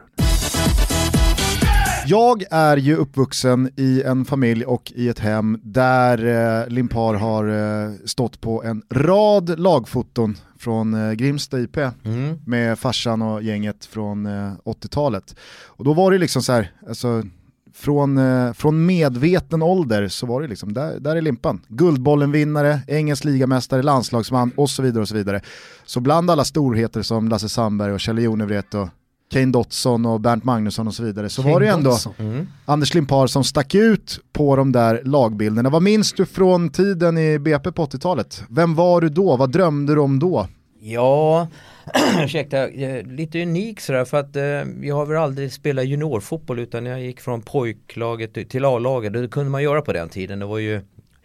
Jag är ju uppvuxen i en familj och i ett hem där eh, Limpar har eh, stått på en rad lagfoton från eh, Grimsta I P mm. med farsan och gänget från eh, åttiotalet. Och då var det liksom så här, alltså från, eh, från medveten ålder så var det liksom, där, där är Limpan. Guldbollenvinnare, engelsk ligamästare, landslagsman och så vidare och så vidare. Så bland alla storheter som Lasse Sandberg och Kjell Jonevret och Kane Dotson och Bernt Magnusson och så vidare så Kane var det ändå mm. Anders Limpar som stack ut på de där lagbilderna. Vad minns du från tiden i B P på åttiotalet? Vem var du då? Vad drömde du om då? Ja, ursäkta, lite unik sådär för att eh, jag har väl aldrig spelat juniorfotboll utan jag gick från pojklaget till A-laget. Det kunde man göra på den tiden. Det var ju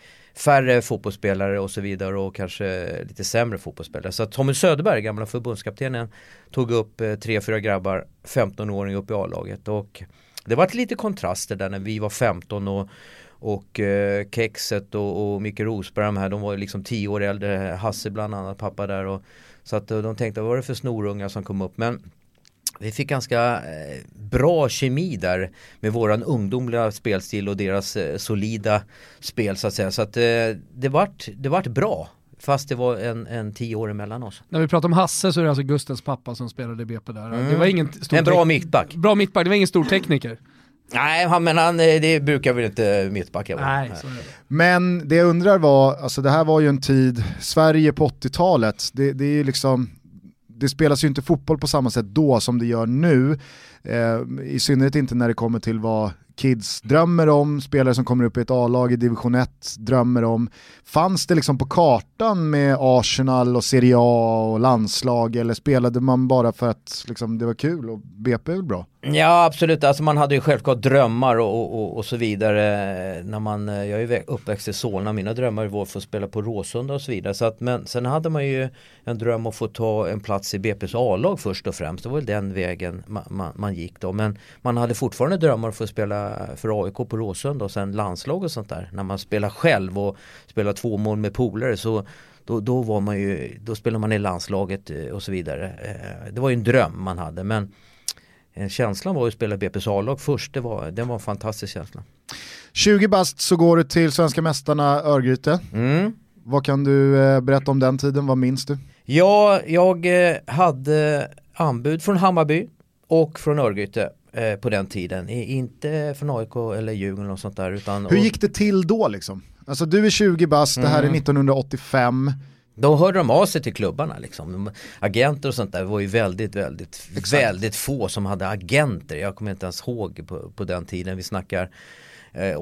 färre fotbollsspelare och så vidare och kanske lite sämre fotbollsspelare. Så Tommy Söderberg, gamla förbundskaptenen, tog upp eh, tre, fyra grabbar, femton-åring upp i A-laget och det var lite kontraster där när vi var femton och och eh, Kexet och, och Micke Rosberg de här, de var liksom tio år äldre, Hasse bland annat, pappa där och så att de tänkte, vad var det för snorungar som kom upp, men vi fick ganska eh, bra kemi där med våran ungdomliga spelstil och deras eh, solida spel så att säga, så att eh, det vart det vart bra. Fast det var en, en tio år emellan oss. När vi pratar om Hasse så är det alltså Gustens pappa som spelade B P där. Mm. Det var ingen stor en bra mittback. Bra mittback, det var ingen stor tekniker. Nej, han, men han, det brukar väl inte mittbacka vara. Nej, så är det. Men det jag undrar var, alltså det här var ju en tid, Sverige på åttiotalet, det, det är ju liksom, det spelas ju inte fotboll på samma sätt då som det gör nu. Eh, I synnerhet inte när det kommer till vad kids drömmer om, spelare som kommer upp i ett A-lag i division ett drömmer om. Fanns det liksom på kartan med Arsenal och Serie A och landslag, eller spelade man bara för att liksom, det var kul och B P är väl bra? Ja, absolut. Alltså man hade ju självklart drömmar och, och, och så vidare. När man, jag är ju uppväxt i Solna, mina drömmar var för att spela på Råsunda och så vidare. Så att, men sen hade man ju en dröm att få ta en plats i B P:s A-lag först och främst. Det var väl den vägen man, man, man gick då. Men man hade fortfarande drömmar för att spela för A I K på Råsunda och sen landslag och sånt där. När man spelar själv och spelar två mål med polare så Då, då var man ju, då spelade man i landslaget och så vidare. Det var ju en dröm man hade, men känslan var ju att spela B P:s A-lag först. Det var, det var en fantastisk känsla. tjugo bast så går du till svenska mästarna Örgryte. Mm. Vad kan du eh, berätta om den tiden? Vad minns du? Ja, jag eh, hade anbud från Hammarby och från Örgryte eh, på den tiden. I, inte från A I K eller Djurgården och sånt där. Utan, Hur och, gick det till då liksom? Alltså du är tjugo bast, mm. det här är nittonhundraåttiofem. Då hörde de av sig till klubbarna liksom. Agenter och sånt där var ju väldigt, väldigt, Exakt. väldigt få som hade agenter. Jag kommer inte ens ihåg på, på den tiden. Vi snackar eh,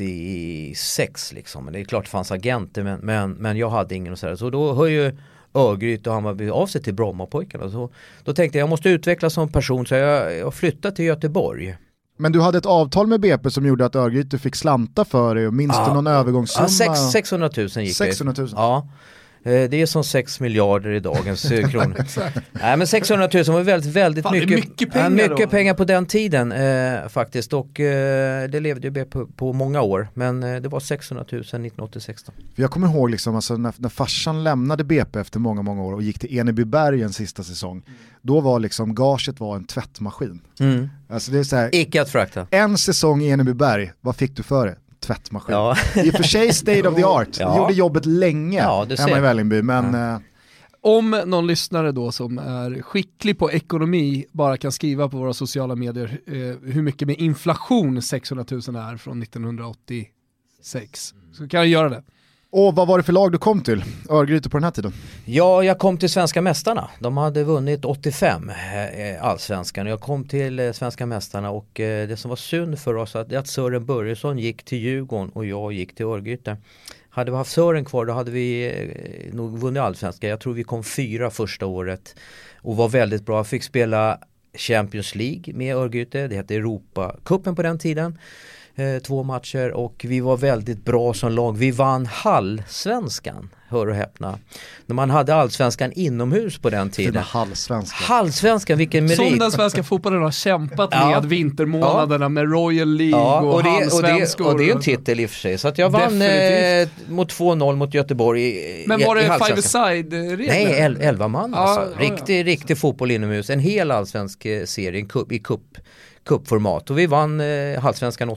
åttiosex liksom. Men det är klart det fanns agenter, men, men, men jag hade ingen och så där. Så då hör ju Örgryte och Hammarby av sig till Brommapojkarna. Så då tänkte jag, jag måste utvecklas som person, så jag, jag flyttade till Göteborg. Men du hade ett avtal med B P som gjorde att Örgryte fick slanta för dig, och minns ja. du någon övergångssumma? Ja, sexhundratusen gick sexhundratusen. Ja. Det är som sex miljarder i dagens kronor. Nej, men sexhundratusen var väldigt, väldigt Fan, mycket, mycket pengar, mycket pengar på den tiden eh, faktiskt. Och eh, det levde ju B P på, på många år. Men eh, det var sexhundratusen nittonhundraåttiosex. Jag kommer ihåg liksom, alltså, när, när farsan lämnade B P efter många, många år och gick till Enebyberg en sista säsong. Mm. Då var liksom gaget var en tvättmaskin. Mm. Alltså det är så här, icke att frakta. En säsong i Enebyberg, vad fick du för det? Tvättmaskin. Ja. I och för sig state of the art. Ja. Gjorde jobbet länge ja, hemma i Vällingby. Men, ja. eh... Om någon lyssnare då som är skicklig på ekonomi bara kan skriva på våra sociala medier eh, hur mycket med inflation sexhundratusen är från nittonhundraåttiosex, så kan jag göra det. Och vad var det för lag du kom till, Örgryte, på den här tiden? Ja, jag kom till Svenska mästarna. De hade vunnit åttiofem eh, allsvenskan. Jag kom till eh, Svenska mästarna och eh, det som var synd för oss att, att Sören Börjesson gick till Djurgården och jag gick till Örgryte. Hade vi haft Sören kvar då hade vi eh, nog vunnit allsvenskan. Jag tror vi kom fyra första året och var väldigt bra. Jag fick spela Champions League med Örgryte. Det hette Europa-cupen på den tiden. Eh, två matcher och vi var väldigt bra som lag. Vi vann halvsvenskan, hör och häpna. När man hade allsvenskan inomhus på den tiden. Halvsvenskan. Halvsvenskan, vilken merit. Som den svenska fotbollen har kämpat ja. med vintermånaderna ja. med Royal League ja, och, och, det, halvsvenskor. Och, och det är en titel i och för sig. Så att jag vann eh, mot två noll mot Göteborg i, Men i, var det i five-a-side-regler? Nej, el, elva man ja, alltså. ja, Riktig, ja. riktig fotboll inomhus. En hel allsvensk serie en kupp, i cup. Cupformat och vi vann eh, halvsvenskan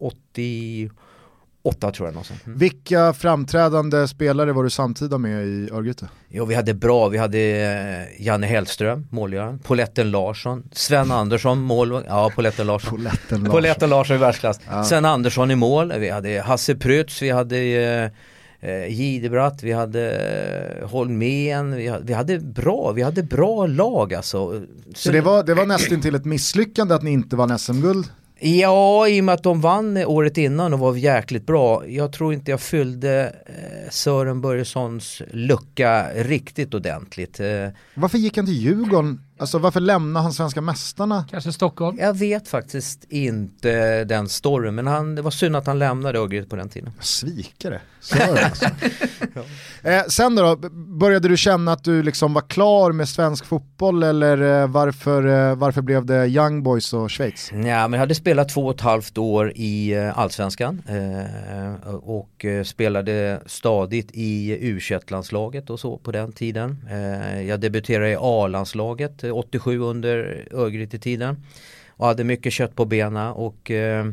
åttioåtta tror jag någonstans. Mm. Vilka framträdande spelare var du samtida med i Örgryte? Jo, vi hade bra, vi hade eh, Janne Hellström, målgöraren, Poletten Larsson, Sven Andersson, mål, ja Poletten Larsson. Poletten Larsson. Poletten Larsson i världsklass. Ja. Sven Andersson i mål, vi hade Hasse Prytz, vi hade eh, Eh, Gidebratt, vi hade eh, Holmén, vi hade, vi hade bra, vi hade bra lag alltså. Så, Så det var, det var nästan till ett misslyckande att ni inte vann S M-guld? Ja, i och med att de vann året innan och var jäkligt bra. Jag tror inte jag fyllde eh, Sören Börjessons lucka riktigt ordentligt. Eh, Varför gick han till Djurgården? Alltså varför lämnade han Svenska mästarna? Kanske Stockholm? Jag vet faktiskt inte den storyn, men han, det var synd att han lämnade Örgryte på den tiden. Svikare. Sören alltså. ja. eh, sen då, började du känna att du liksom var klar med svensk fotboll eller eh, varför, eh, varför blev det Young Boys och Schweiz? Ja, men jag hade spelat två och ett halvt år i eh, Allsvenskan eh, och eh, spelade stadigt i U tjugoett-landslaget och så på den tiden. Eh, jag debuterade i A-landslaget åttiosju under Örgryte-tiden och hade mycket kött på benen och eh,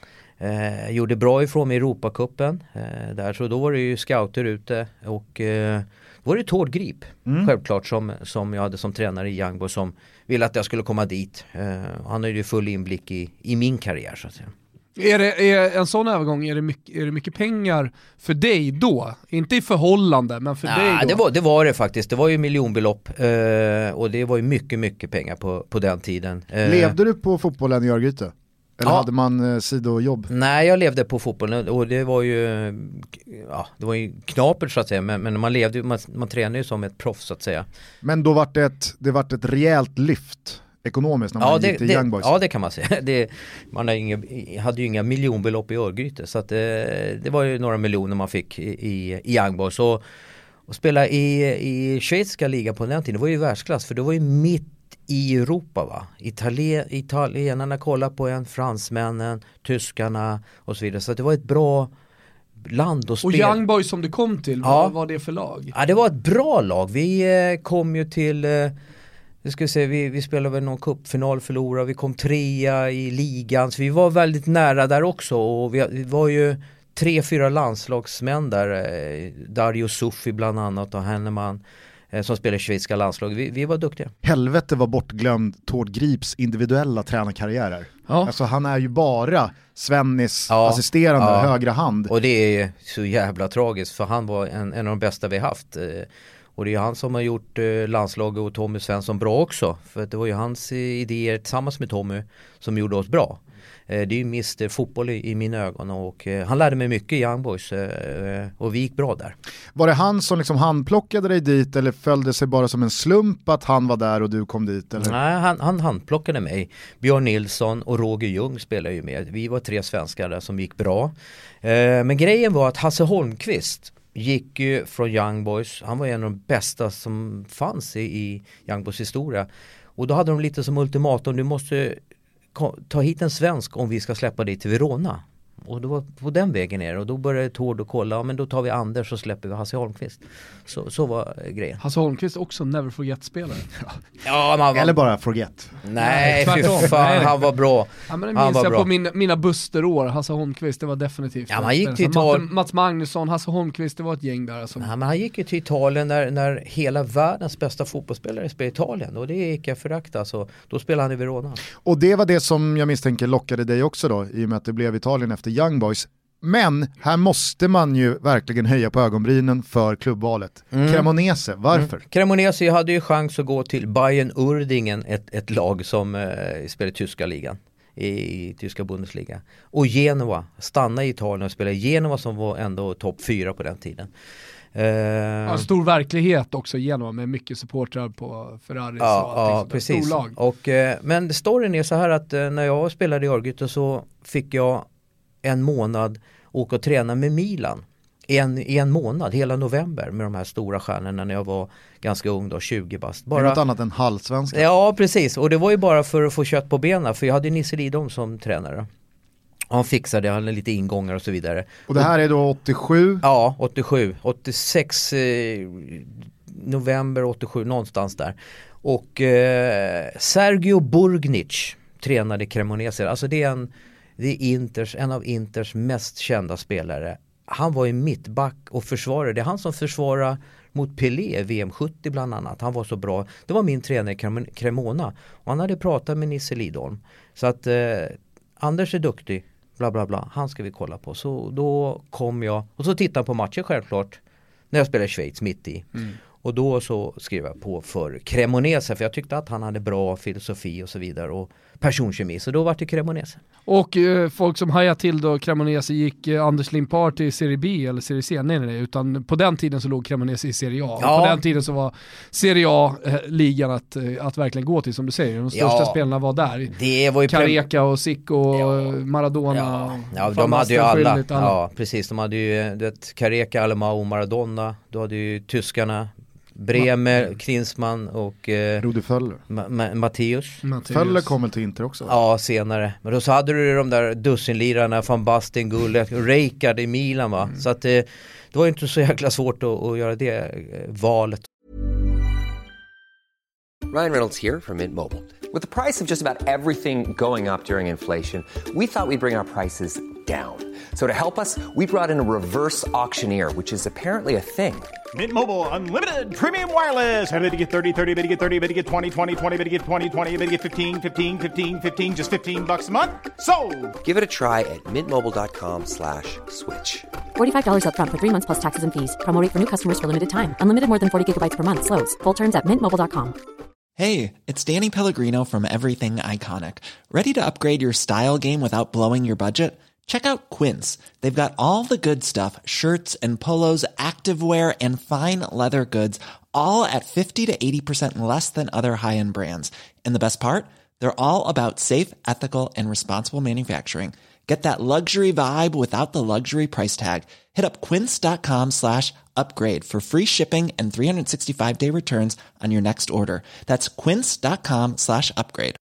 eh, gjorde bra ifrån mig i Europacupen eh, där, så då var det ju scouter ute och eh, då var det Tord Grip mm. självklart som, som jag hade som tränare i Young Boys som ville att jag skulle komma dit. Eh, han har ju full inblick i, i min karriär så att säga. Är det är en sån övergång, är det, mycket, är det mycket pengar för dig då? Inte i förhållande, men för nah, dig då? Det var, det var det faktiskt. Det var ju miljonbelopp eh, och det var ju mycket, mycket pengar på, på den tiden. Eh, Levde du på fotbollen i Örgryte? Eller ja. hade man eh, sidojobb? Nej, jag levde på fotbollen och det var ju ja, det var ju knapert så att säga, men, men man levde man, man tränade ju som ett proffs så att säga. Men då var det ett, det var ett rejält lyft ekonomiskt när man ja, gick det, till det, Young Boys. Ja, det kan man säga. Det, man hade, inga, hade ju inga miljonbelopp i Örgryte så att det, det var ju några miljoner man fick i, i, i Young Boys och, och spela i, i schweiziska ligan på den tiden, det var ju världsklass för det var ju mitt i Europa va. Italien, italienarna kollade på en, fransmännen, tyskarna och så vidare. Så det var ett bra land att spela. Och Young Boys som du kom till, ja. vad var det för lag? Ja, det var ett bra lag. Vi eh, kom ju till, eh, jag ska säga, vi, vi spelade väl någon cupfinal, förlorade. Vi kom trea i ligan. Så vi var väldigt nära där också. Och vi, vi var ju tre, fyra landslagsmän där. Eh, Dario Suffi bland annat och Henneman. Som spelar i schweiziska landslag. Vi, vi var duktiga. Helvete var bortglömd Tord Grips individuella tränarkarriärer. Ja. Alltså han är ju bara Svennis ja. assisterande ja. högra hand. Och det är så jävla tragiskt för han var en, en av de bästa vi haft. Och det är han som har gjort landslaget och Tommy Svensson bra också. För det var ju hans idéer tillsammans med Tommy som gjorde oss bra. Det är ju mister fotboll i, i mina ögon och eh, han lärde mig mycket i Young Boys eh, och vi gick bra där. Var det han som liksom handplockade dig dit eller följde sig bara som en slump att han var där och du kom dit? Eller? Nej, han, han handplockade mig. Björn Nilsson och Roger Ljung spelade ju med. Vi var tre svenskar där som gick bra. Eh, men grejen var att Hasse Holmqvist gick ju från Young Boys. Han var en av de bästa som fanns i, i Young Boys historia. Och då hade de lite som ultimatum, du måste ta hit en svensk om vi ska släppa dig till Verona. Och då var på den vägen ner och då började Tord och kolla, ja, men då tar vi Anders och släpper vi Hasse Holmqvist. Så, så var grejen. Hasse Holmqvist också never forget-spelare. Ja, man var... Eller bara forget. Nej, fy fan, han var bra. Ja, men det han minns var jag bra. på min, mina busterår, Hasse Holmqvist, det var definitivt. Ja, man gick till Italien. Mats Magnusson, Hasse Holmqvist, det var ett gäng där. Alltså. Ja, men han gick ju till Italien när, när hela världens bästa fotbollsspelare spelade i Italien. Och det gick jag förakt alltså. Då spelade han i Verona. Och det var det som jag misstänker lockade dig också då, i och med att det blev Italien efter Young Boys. Men här måste man ju verkligen höja på ögonbrynen för klubbvalet. Mm. Cremonese, varför? Mm. Cremonese hade ju chans att gå till Bayern Urdingen, ett, ett lag som eh, spelar i tyska ligan, i, i tyska Bundesliga. Och Genoa, stanna i Italien och spela i Genoa som var ändå topp fyra på den tiden. Uh, ja, stor verklighet också Genoa med mycket supportrar på Ferrari. Ja, ja precis. Och, eh, men storyn är så här att eh, när jag spelade i Örgryte så fick jag en månad åka och träna med Milan. En, en månad, hela november med de här stora stjärnorna när jag var ganska ung då, tjugo bast. Bara... Något annat än halvsvenska. Ja, precis. Och det var ju bara för att få kött på benen, för jag hade Nisse Lidholm som tränare. Han fixade, han hade lite ingångar och så vidare. Och det här är då åttiosju? Ja, åttiosju. åttiosex eh, november åttiosju, någonstans där. Och eh, Sergio Burgnic tränade Cremonese. Alltså det är, en, det är Inters, en av Inters mest kända spelare. Han var ju mittback och försvarare. Det är han som försvarar mot Pelé, V M sjuttio bland annat. Han var så bra. Det var min tränare i Cremona. Och han hade pratat med Nisse Lidholm. Så att eh, Anders är duktig. Bla bla bla, han ska vi kolla på. Så då kom jag, och så tittade på matchen självklart när jag spelade i Schweiz mitt i. Mm. Och då så skrev jag på för Cremonese, för jag tyckte att han hade bra filosofi och så vidare och personkemi, så då var det Cremonese. Och eh, folk som hajade till då Cremonese gick eh, Anders Limpar till Serie B eller Serie C, nej, nej, utan på den tiden så låg Cremonese i Serie A. Ja. På den tiden så var Serie A-ligan att, att verkligen gå till, som du säger. De största ja. spelarna var där. Det var ju Careca och Zico och ja. Maradona. Ja, ja de hade ju alla. alla. Ja, precis. De hade ju det, Careca, Alemão och Maradona. Du hade ju tyskarna. Bremer, mm. Klinsmann och eh, Rudi Föller. Ma- Ma- Matteus. Föller kommer till Inter också. Ja, senare. Men då så hade du de där dussinlirarna, Van Basten, Gullet, Rijkaard i Milan, va? Mm. Så att eh, det var inte så jäkla svårt att, att göra det eh, valet. Ryan Reynolds here from Mint Mobile. With the price of just about everything going up during inflation, we thought we'd bring our prices down. So to help us, we brought in a reverse auctioneer, which is apparently a thing. Mint Mobile Unlimited Premium Wireless. How to get thirty, thirty, how to get thirty, how to get twenty, twenty, twenty, how to get twenty, twenty, how to get fifteen, fifteen, fifteen, fifteen, just fifteen bucks a month? Sold! Give it a try at mintmobile.com slash switch. forty-five dollars up front for three months plus taxes and fees. Promo rate for new customers for limited time. Unlimited more than forty gigabytes per month. Slows full terms at mint mobile dot com. Hey, it's Danny Pellegrino from Everything Iconic. Ready to upgrade your style game without blowing your budget? Check out Quince. They've got all the good stuff, shirts and polos, activewear and fine leather goods, all at fifty to eighty percent less than other high-end brands. And the best part? They're all about safe, ethical and responsible manufacturing. Get that luxury vibe without the luxury price tag. Hit up quince.com slash upgrade for free shipping and three sixty-five day returns on your next order. That's quince.com slash upgrade.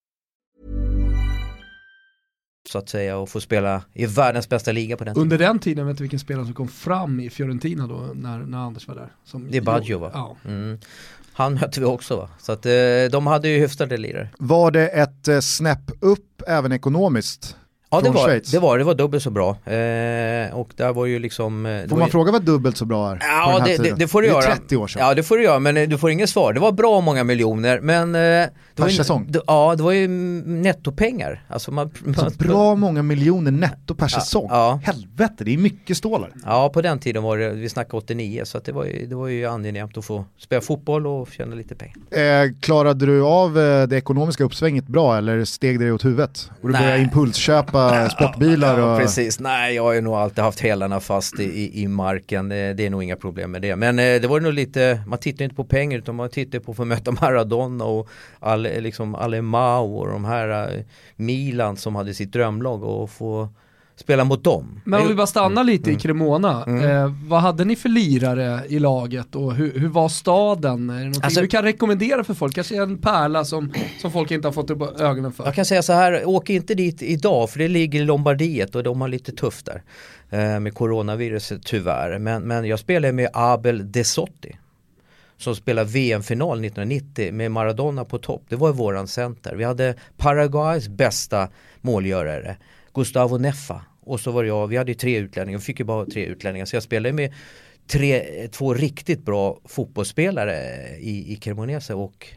Så att säga, och få spela i världens bästa liga på den tiden. Under den tiden, vet du vilken spelare som kom fram i Fiorentina då när, när Anders var där? Som det är Baggio, va? Ja. Mm. Han mötte vi också, va? Så att eh, de hade ju hyfsade lirare. Var det ett eh, snäpp upp även ekonomiskt? Ja, det var, det var det var dubbelt så bra. Eh, och där var ju liksom... Eh, får man ju... fråga vad dubbelt så bra är? Ja, det, det, det får du det göra. Det är trettio år sedan. Ja, det får du göra, men du får inget svar. Det var bra många miljoner, men... Eh, det per var säsong? Det, ja, det var ju nettopengar. Alltså man, man, bra många miljoner netto per ja, säsong. Ja. Helvete, det är mycket stålar. Ja, på den tiden var det, vi snackade åttionio, så att det, var ju, det var ju angenämt att få spela fotboll och tjäna lite pengar. Eh, klarade du av eh, det ekonomiska uppsvänget bra, eller steg det åt huvudet? Och du Nej. började impulsköpa sportbilar? Ja, och... precis. Nej, jag har ju nog alltid haft hälarna fast i, i, i marken. Det, det är nog inga problem med det. Men eh, det var nog lite, man tittar inte på pengar utan man tittar på för att möta Maradona och all, liksom Alemão och de här eh, Milan som hade sitt drömlag och få spela mot dem. Men om vi bara stannar lite mm. i Cremona, Mm. eh, vad hade ni för lirare i laget och hur, hur var staden? Är det någonting alltså, du kan rekommendera för folk? Kanske en pärla som, som folk inte har fått upp ögonen för. Jag kan säga så här, åk inte dit idag för det ligger i Lombardiet och de har lite tufft där eh, med coronaviruset tyvärr. Men, men jag spelade med Abel De Sotti som spelade V M-final nittonhundranittio med Maradona på topp. Det var våran center. Vi hade Paraguays bästa målgörare, Gustavo Neffa. Och så var jag, vi hade ju tre utlänningar, vi fick ju bara tre utlänningar. Så jag spelade med tre, två riktigt bra fotbollsspelare i, i Cremonese och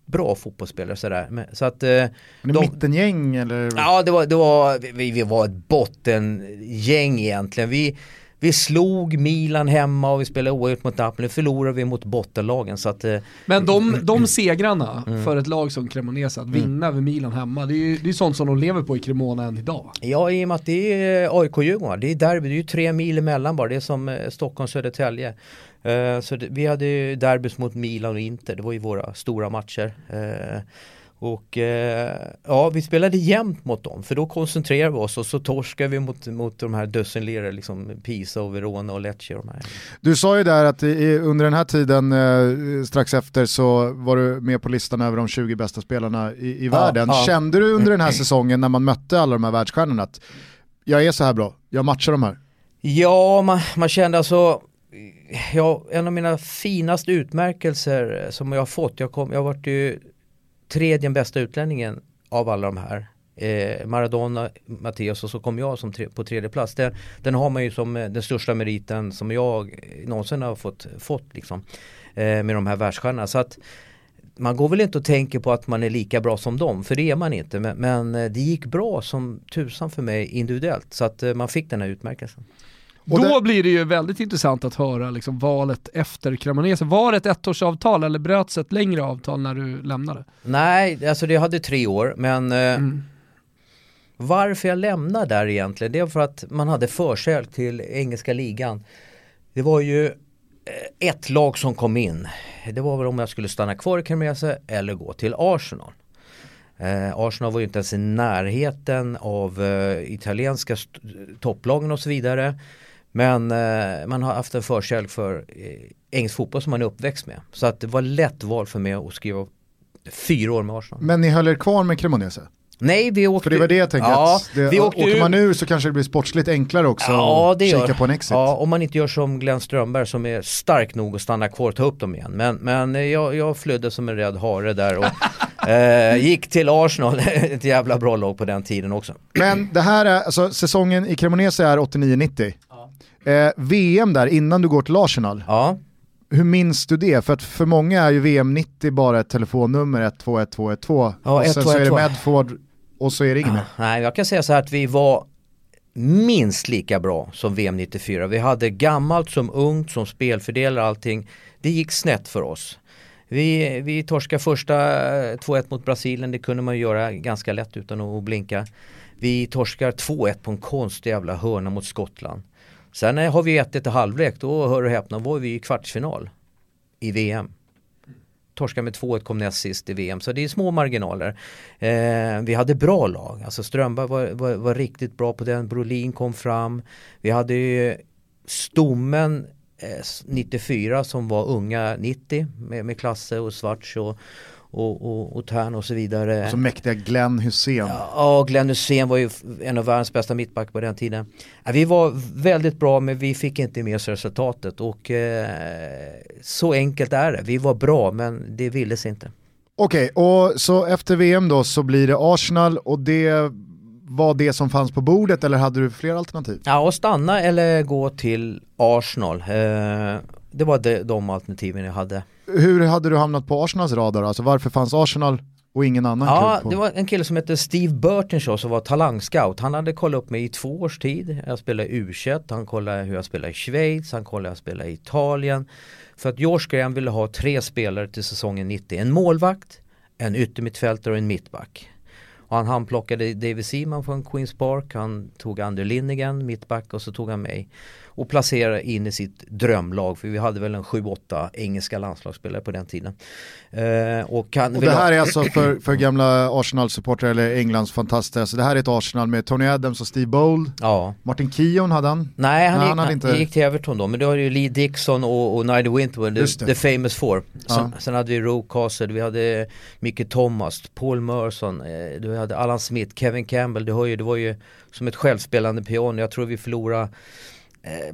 bra fotbollsspelare sådär. Men, så att, eh, de, mittengäng eller? Ja, det var, det var, vi, vi var ett bottengäng egentligen. Vi, vi slog Milan hemma och vi spelade oavgjort mot Napoli. Förlorade vi mot bottenlagen. Så att, eh, men de, de segrarna mm. för ett lag som Cremonese, att vinna mm. över Milan hemma, det är ju det är sånt som de lever på i Cremona än idag. Ja, i och med att det är A I K-Djurgården. Det är derby, det är ju tre mil emellan bara. Det är som eh, Stockholm-Södertälje. Uh, så det, vi hade ju derbys mot Milan och Inter. Det var ju våra stora matcher. Uh, och uh, ja, vi spelade jämnt mot dem. För då koncentrerade vi oss och så torskade vi mot, mot de här dussinlirare, liksom Pisa och Verona och Lecce. Och de här. Du sa ju där att i, under den här tiden uh, strax efter så var du med på listan över de tjugo bästa spelarna i, i ja, världen. Ja. Kände du under den här säsongen när man mötte alla de här världsstjärnorna att jag är så här bra, jag matchar de här? Ja, man, man kände alltså... Ja, en av mina finaste utmärkelser som jag har fått, jag, kom, jag har varit ju tredje bästa utlänningen av alla de här. Eh, Maradona, Matteus och så kom jag som tre, på tredje plats. Den, den har man ju som den största meriten som jag någonsin har fått, fått liksom, eh, med de här världsstjärnorna. Så att man går väl inte och tänker på att man är lika bra som dem, för det är man inte. Men, men det gick bra som tusan för mig individuellt, så att eh, man fick den här utmärkelsen. Och då det... blir det ju väldigt intressant att höra liksom valet efter Cremonese. Var det ett ettårsavtal eller bröts ett längre avtal när du lämnade? Nej, alltså det hade tre år, men mm. eh, varför jag lämnade där egentligen, det är för att man hade försäljning till engelska ligan. Det var ju eh, ett lag som kom in. Det var väl om jag skulle stanna kvar i Cremonese eller gå till Arsenal. Eh, Arsenal var ju inte ens i närheten av eh, italienska st- topplagen och så vidare. Men eh, man har haft en förkärlek för eh, engelsk fotboll som man är uppväxt med. Så att det var lätt val för mig att skriva fyra år med Arsenal. Men ni höll er kvar med Cremonese? Nej, vi åkte... För det var det jag tänkte, ja, att det, vi åkte åker man ur så kanske det blir sportsligt enklare också ja, att det kika gör. på en exit. Ja, om man inte gör som Glenn Strömberg som är stark nog att stanna kvar och ta upp dem igen. Men, men jag, jag flödde som en rädd hare där och eh, gick till Arsenal, ett jävla bra lag på den tiden också. Men det här är, alltså säsongen i Cremonese är åttionio nittio. Ja. Eh, V M där innan du går till Arsenal. Ja. Hur minns du det? För att för många är ju V M nittio bara ett telefonnummer ett två ett två ett två. Ja, och sen så är det Medford och så är det inget mer. Nej, jag kan säga så här att vi var minst lika bra som V M nittiofyra. Vi hade gammalt som ungt, som spelfördelare och allting. Det gick snett för oss. Vi, vi torskade första två ett mot Brasilien, det kunde man göra ganska lätt utan att blinka. Vi torskar två ett på en konstig jävla hörna mot Skottland. Sen har vi ett ett i halvlek, då hör du häpna, var vi i kvartsfinal i V M. Torska med två ett kom näst sist i V M, så det är små marginaler. Eh, vi hade bra lag, alltså Strömberg var, var, var riktigt bra på den, Brolin kom fram. Vi hade ju Stommen eh, nittiofyra som var unga nittio med, med Klasse och Svarts och, och, och, och Tern och så vidare. Och så mäktiga Glenn Hussein. Ja, Glenn Hussein var ju en av världens bästa mittback på den tiden. Ja, vi var väldigt bra, men vi fick inte med oss resultatet och eh, så enkelt är det. Vi var bra, men det ville sig inte. Okej, okay, och så efter V M då så blir det Arsenal och det var det som fanns på bordet, eller hade du fler alternativ? Ja, att stanna eller gå till Arsenal. Eh, det var de, de alternativen jag hade. Hur hade du hamnat på Arsenals radar? Alltså varför fanns Arsenal och ingen annan ja, klubb på? Det var en kille som hette Steve Burtenshaw som var talangscout. Han hade kollat upp mig i två års tid. Jag spelade U tjugoett, han kollade hur jag spelade i Schweiz, han kollade hur jag spelade i Italien. För att George Graham ville ha tre spelare till säsongen nittio. En målvakt, en yttermittfältare och en mittback. Och han, han plockade David Seaman från Queens Park, han tog Ander Linnigan, mittback, och så tog han mig. Och placerade in i sitt drömlag, för vi hade väl en sju åtta engelska landslagsspelare på den tiden. Eh, och han och det här är alltså för, för gamla Arsenal-supportrar eller Englands fantaster. Alltså det här är ett Arsenal med Tony Adams och Steve Bold. Ja. Martin Keown hade han. Nej, han, Nej, gick, han, hade han inte... gick till Everton då. Men då har ju Lee Dixon och, och Nigel Winterwood, the, the famous four. Sen, ja. sen hade vi Roe Castle, vi hade Micke Thomas, Paul Merson, eh, du hade Alan Smith, Kevin Campbell. Det, ju, det var ju som ett självspelande pion. Jag tror vi förlorade Eh,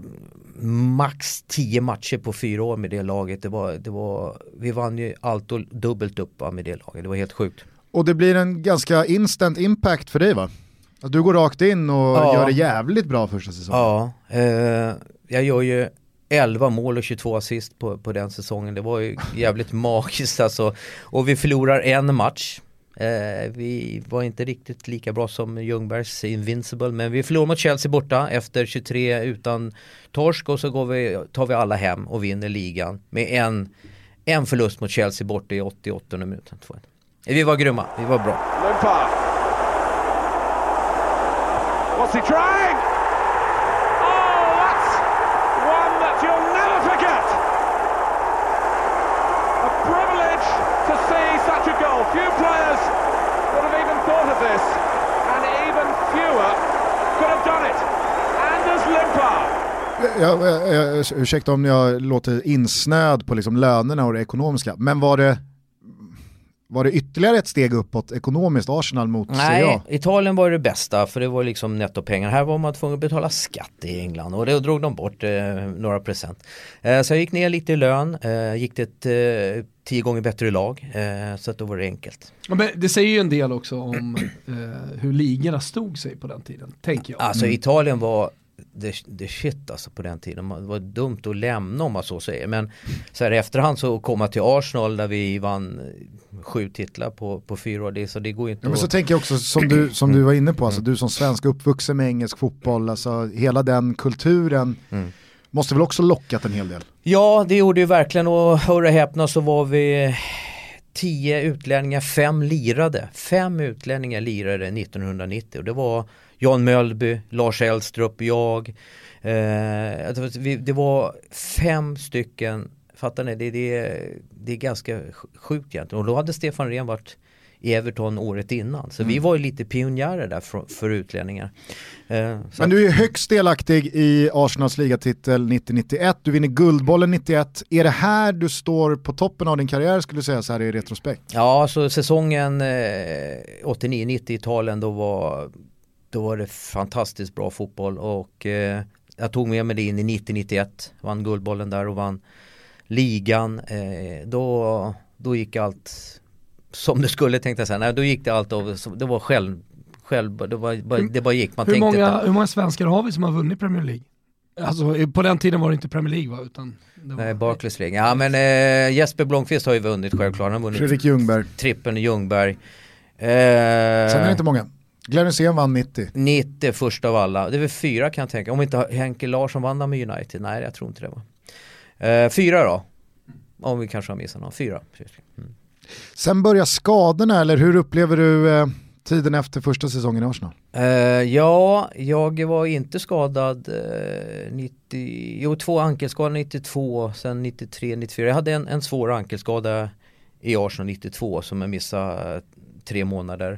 max tio matcher på fyra år med det laget. Det var, det var, vi vann ju allt och dubbelt upp med det laget. Det var helt sjukt. Och det blir en ganska instant impact för dig, va? Att du går rakt in och ja. gör det jävligt bra första säsongen. Ja, eh, jag gör ju elva mål och tjugotvå assist på, på den säsongen. Det var ju jävligt magiskt alltså. Och vi förlorar en match. Eh, vi var inte riktigt lika bra som Ljungbergs Invincible, men vi förlorar mot Chelsea borta efter tjugotre utan torsk, och så går vi, tar vi alla hem och vinner ligan med en, en förlust mot Chelsea borta i åttioåttonde minuten. Vi var grymma, vi var bra. Limpar. What's he trying? Oh, that's one that you'll never forget. A privilege to see such a goal. Few players would have even thought of this, and even fewer could have done it. Anders Limpar. Jag, jag, jag, ursäkta om jag låter insnöd på liksom lönerna och det ekonomiska, men var det Var det ytterligare ett steg uppåt ekonomiskt Arsenal mot Nej, Serie A? Italien var det bästa, för det var liksom nettopengar. Här var man tvungen att betala skatt i England, och det drog de bort eh, några procent. Eh, så jag gick ner lite i lön, eh, gick det ett eh, tio gånger bättre lag, eh, så att då var det enkelt. Ja, men det säger ju en del också om eh, hur ligorna stod sig på den tiden, tänker jag. Alltså mm. Italien var det, det shit alltså på den tiden. Det var dumt att lämna, om man så säger. Men så här i efterhand så komma till Arsenal där vi vann sju titlar på, på fyra år. Det, så det går inte ja, men att... så tänker jag också som du, som du var inne på. Alltså, du som svensk uppvuxen med engelsk fotboll. Alltså, hela den kulturen mm. måste väl också lockat en hel del? Ja, det gjorde ju verkligen. Och hörra häpna så var vi tio utlänningar, fem lirade. Fem utlänningar lirade nittonhundranittio. Och det var Jan Mölby, Lars Elstrup, jag. Eh, det var fem stycken, fattar ni? Det, det, det är ganska sjukt egentligen. Och då hade Stefan Rehn varit i Everton året innan. Så mm. vi var ju lite pionjärer där för, för utlänningar. Eh, Men du är högst delaktig i Arsenals ligatitel nittio nittioett. Du vinner Guldbollen nittioett. Är det här du står på toppen av din karriär, skulle du säga så här i retrospekt? Ja, så säsongen eh, åttionio nittio i Italien, då var... Då var det fantastiskt bra fotboll, och eh, jag tog med mig det in i nittio nittioett, vann Guldbollen där och vann ligan. Eh, då, då gick allt som det skulle, tänkte jag säga. Nej, då gick det allt av, det var själv, själv det, var, bara, det bara gick. Man hur, tänkte många, att, hur många svenskar har vi som har vunnit Premier League? Alltså på den tiden var det inte Premier League, va? Utan det var... Nej, Barclays League. Ja, men eh, Jesper Blomqvist har ju vunnit självklart. Han har vunnit Fredrik Ljungberg. Trippen Ljungberg. Eh, Sen är det inte många. Glenn Hysén vann nittio. nittio första av alla. Det är väl fyra, kan jag tänka. Om inte Henke Larsson vann med United. Nej, jag tror inte det var. Uh, fyra då. Om vi kanske har missat någon. Fyra. Mm. Sen börjar skadorna, eller hur upplever du uh, tiden efter första säsongen i Arsenal? Uh, ja, jag var inte skadad uh, nittio, jo, två ankelskador nittiotvå, sen nittiotre nittiofyra. Jag hade en, en svår ankelskada i Arsenal nittiotvå som jag missade uh, tre månader.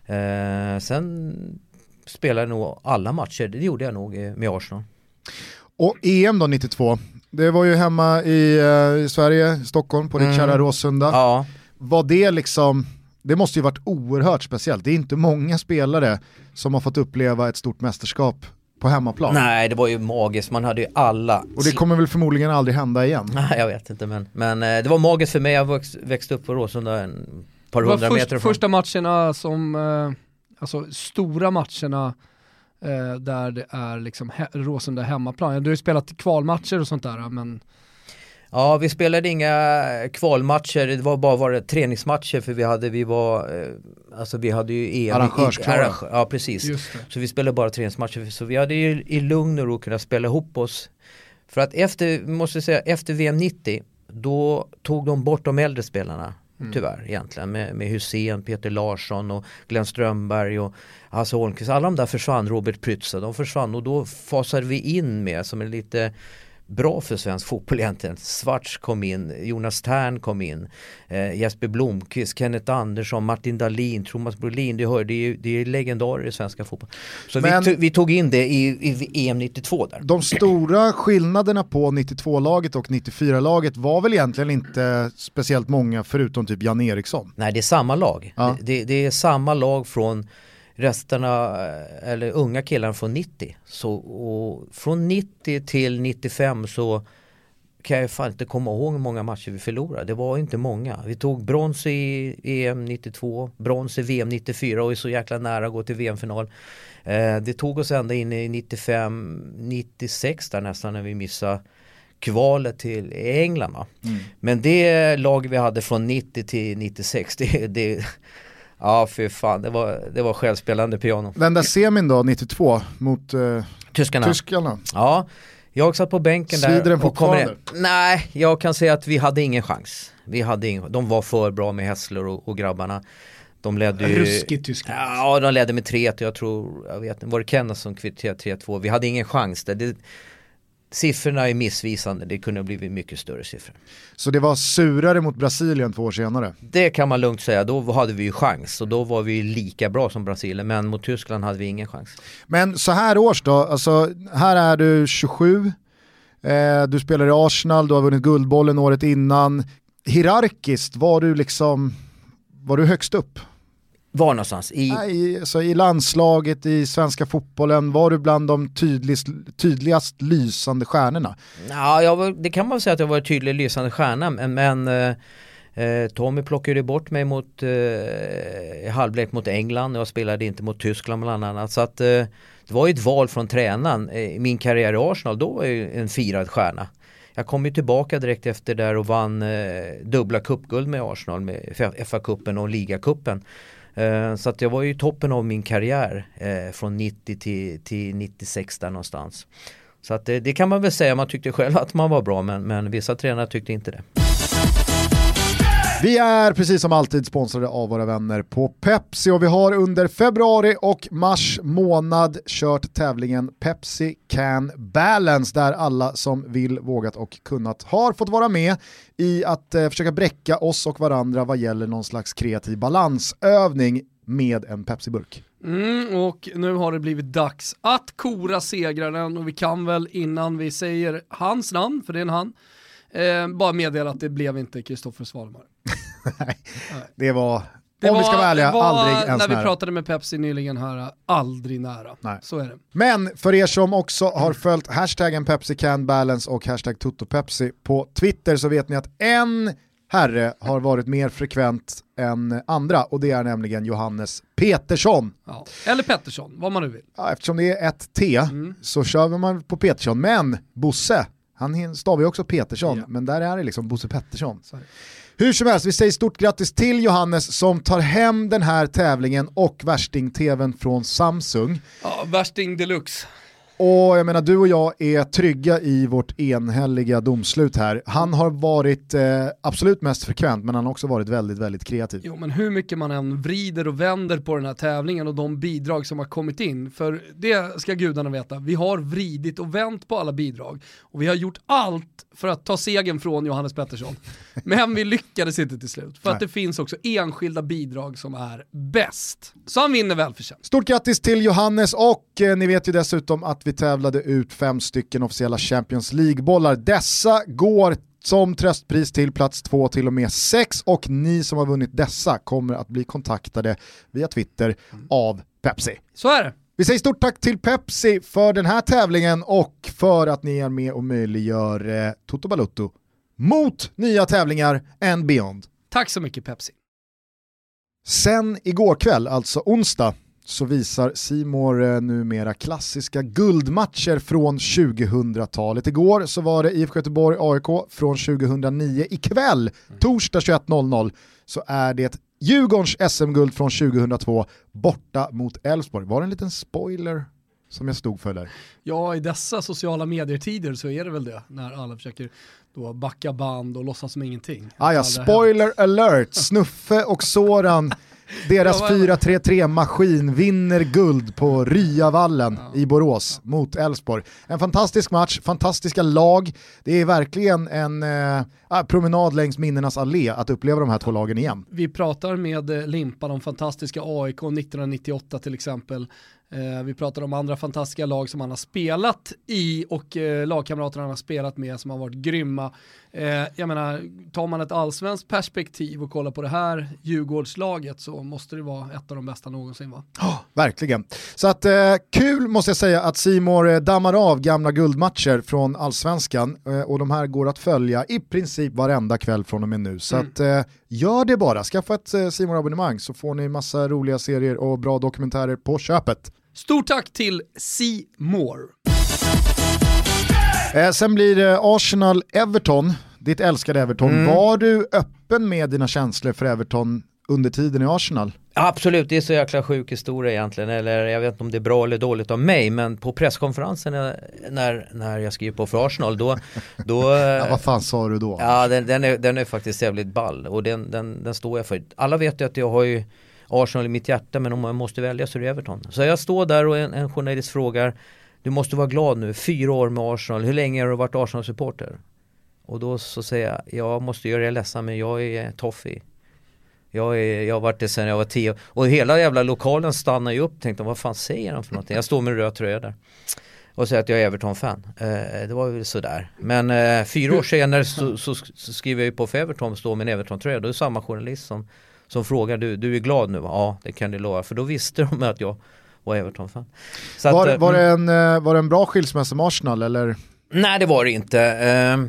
Eh, sen spelade jag nog alla matcher, det gjorde jag nog med Arsenal. Och E M då nittiotvå, det var ju hemma i, uh, i Sverige, Stockholm, på ditt mm. kära Råsunda. Ja. Var det liksom, det måste ju varit oerhört speciellt. Det är inte många spelare som har fått uppleva ett stort mästerskap på hemmaplan. Nej, det var ju magiskt, man hade ju alla. Och det kommer väl förmodligen aldrig hända igen. Nej, jag vet inte, men, men eh, det var magiskt för mig. Jag växt, växte upp på Råsunda en par hundra först, meter från. Första matcherna som, eh, alltså stora matcherna eh, där det är liksom he- Råsunda hemmaplan. Du har ju spelat kvalmatcher och sånt där, men... Ja, vi spelade inga kvalmatcher, det var bara var det träningsmatcher, för vi hade vi var eh, alltså vi hade ju E M arrangörsklara. Arrangör, ja, precis. Så vi spelade bara träningsmatcher, så vi hade ju i lugn och ro kunnat spela ihop oss. För att efter, måste säga, efter V M nittio, då tog de bort de äldre spelarna. Mm. Tyvärr egentligen med, med Hysén, Peter Larsson och Glenn Strömberg och Hasse Holmqvist. Alla de där försvann, Robert Prytze, de försvann, och då fasade vi in med, som är lite bra för svensk fotboll egentligen. Svarts kom in, Jonas Tern kom in, eh, Jesper Blomqvist, Kenneth Andersson, Martin Dahlin, Thomas Brolin, det, hör, det, är, det är legendarer i svenska fotboll. Så vi, to- vi tog in det i, i E M nittiotvå där. De stora skillnaderna på nittiotvå-laget och nittiofyra-laget var väl egentligen inte speciellt många, förutom typ Jan Eriksson. Nej, det är samma lag. Ja. Det, det, det är samma lag från resterna, eller unga killar från nittio. Så, och från nittio till nittiofem så kan jag fan inte komma ihåg hur många matcher vi förlorade. Det var inte många. Vi tog brons i E M nittiotvå, brons i V M nittiofyra och är så jäkla nära att gå till V M-final. Eh, det tog oss ända in i nittiofem nittiosex där nästan, när vi missade kvalet till England. Va? Mm. Men det lag vi hade från nittio till nittiosex, det, det ja för fan, det var, det var självspelande piano. Den där semin då, nittiotvå mot uh, tyskarna. tyskarna. Ja, jag satt på bänken där. Svider den fortfarande? Nej, jag kan säga att vi hade ingen chans. Vi hade ingen, de var för bra med Hässler och, och grabbarna. De ledde ju, ruskigt Tyskland. Ja, de ledde med tre ett. Jag tror, jag vet inte, var det Kenneth som kvitterade tre två. Vi hade ingen chans där. Det, siffrorna är missvisande. Det kunde ha blivit mycket större siffror. Så det var surare mot Brasilien två år senare? Det kan man lugnt säga. Då hade vi ju chans. Och då var vi lika bra som Brasilien. Men mot Tyskland hade vi ingen chans. Men så här års då. Alltså, här är du tjugosju. Eh, du spelar i Arsenal. Du har vunnit Guldbollen året innan. Hierarkiskt var du liksom... Var du högst upp? Var någonstans? I, Nej, så i landslaget, i svenska fotbollen, var du bland de tydligast, tydligast lysande stjärnorna? Ja, jag var, det kan man säga att jag var en tydlig lysande stjärna, men, men eh, Tommy plockade bort mig mot eh, halvlek mot England. Jag spelade inte mot Tyskland bland annat. Så att, eh, det var ju ett val från tränaren. I min karriär i Arsenal, då var jag ju en firad stjärna. Jag kom ju tillbaka direkt efter där och vann eh, dubbla cupguld med Arsenal med F A-cupen och Liga-cupen. Eh, så att jag var ju toppen av min karriär eh, från nittio till, till nittiosex där någonstans. Så att det, det kan man väl säga, man tyckte själv att man var bra, men, men vissa tränare tyckte inte det. Vi är precis som alltid sponsrade av våra vänner på Pepsi och vi har under februari och mars månad kört tävlingen Pepsi Can Balance där alla som vill, vågat och kunnat har fått vara med i att eh, försöka bräcka oss och varandra vad gäller någon slags kreativ balansövning med en Pepsi-burk. Mm, och nu har det blivit dags att kora segraren och vi kan väl innan vi säger hans namn, för det är en han, Eh, bara meddela att det blev inte Kristoffer Svalmar. Nej, det var, det om var, vi ska vara ärliga, var, aldrig ens när nära. vi pratade med Pepsi nyligen här, aldrig nära. Nej. Så är det. Men för er som också har följt hashtaggen Pepsi Can Balance och hashtag TotoPepsi på Twitter så vet ni att en herre har varit mer frekvent än andra och det är nämligen Johannes Petersson. Ja. Eller Pettersson, vad man nu vill. Ja, eftersom det är ett T mm. så kör man på Petersson, men Bosse, han stavar ju också Petersson, ja. Men där är det liksom Bosse Pettersson. Sorry. Hur som helst, vi säger stort grattis till Johannes som tar hem den här tävlingen och värsting-tvn från Samsung. Ja, värsting deluxe. Och jag menar, du och jag är trygga i vårt enhälliga domslut här. Han har varit eh, absolut mest frekvent, men han har också varit väldigt, väldigt kreativ. Jo, men hur mycket man än vrider och vänder på den här tävlingen och de bidrag som har kommit in, för det ska gudarna veta, vi har vridit och vänt på alla bidrag och vi har gjort allt för att ta segern från Johannes Pettersson. Men vi lyckades inte till slut, för Nej. Att det finns också enskilda bidrag som är bäst. Så han vinner välförtjänt. Stort grattis till Johannes och eh, ni vet ju dessutom att vi tävlade ut fem stycken officiella Champions League-bollar. Dessa går som tröstpris till plats två till och med sex och ni som har vunnit dessa kommer att bli kontaktade via Twitter mm. av Pepsi. Så är det. Vi säger stort tack till Pepsi för den här tävlingen och för att ni är med och möjliggör eh, Toto Balotto mot nya tävlingar and beyond. Tack så mycket Pepsi. Sen igår kväll, alltså onsdag, så visar C More eh, numera klassiska guldmatcher från tjugohundratalet. Igår så var det I F K Göteborg A I K från tjugohundranio. Ikväll, mm. torsdag tjugoett noll noll, så är det Djurgårdens S M-guld från tjugohundratvå borta mot Elfsborg. Var det en liten spoiler som jag stod för där? Ja, i dessa sociala medier-tider så är det väl det. När alla försöker då backa band och låtsas som ingenting. Ah, ja, spoiler alert. Snuffe och Soran, deras fyra tre tre-maskin vinner guld på Ryavallen ja. i Borås mot Elfsborg. En fantastisk match, fantastiska lag. Det är verkligen en eh, promenad längs minnenas allé att uppleva de här två lagen igen. Vi pratar med Limpa, de fantastiska A I K nittonhundranittioåtta till exempel. Eh, vi pratar om andra fantastiska lag som han har spelat i och eh, lagkamraterna han har spelat med som har varit grymma. Eh, jag menar, tar man ett allsvenskt perspektiv och kollar på det här Djurgårdslaget så måste det vara ett av de bästa någonsin, va? Oh, verkligen. Så att eh, kul måste jag säga att C More dammar av gamla guldmatcher från allsvenskan eh, och de här går att följa i princip varenda kväll från och med nu. Så mm. att eh, gör det bara. Skaffa ett eh, C More-abonnemang så får ni massa roliga serier och bra dokumentärer på köpet. Stort tack till C More. Eh, sen blir det Arsenal-Everton, ditt älskade Everton. Mm. Var du öppen med dina känslor för Everton under tiden i Arsenal? Absolut, det är så jäkla sjuk historia egentligen, eller jag vet inte om det är bra eller dåligt av mig, men på presskonferensen när, när jag skriver på för Arsenal då... då ja, vad fan sa du då? Ja, den, den, är, den är faktiskt jävligt ball och den, den, den står jag för. Alla vet ju att jag har ju Arsenal i mitt hjärta, men om man måste välja så är det Everton. Så jag står där och en, en journalist frågar, du måste vara glad nu, fyra år med Arsenal, hur länge har du varit Arsenal-supporter? Och då så säger jag, jag måste göra det ledsen, men jag är toffig. Jag, är, jag har varit det sedan jag var tio. Och hela jävla lokalen stannar ju upp. Tänkte, vad fan säger han för någonting? Jag står med röd tröja där. Och säger att jag är Everton-fan. Eh, det var väl sådär. Men eh, fyra år senare så, så, så skriver jag ju på för Everton och står med en Everton-tröja. Då är det samma journalist som, som frågar, du, du är glad nu? Ja, det kan du lova. För då visste de att jag var Everton-fan. Så var, att, var, det en, var det en bra skilsmässa med Arsenal? Eller? Nej, det var det inte. Eh,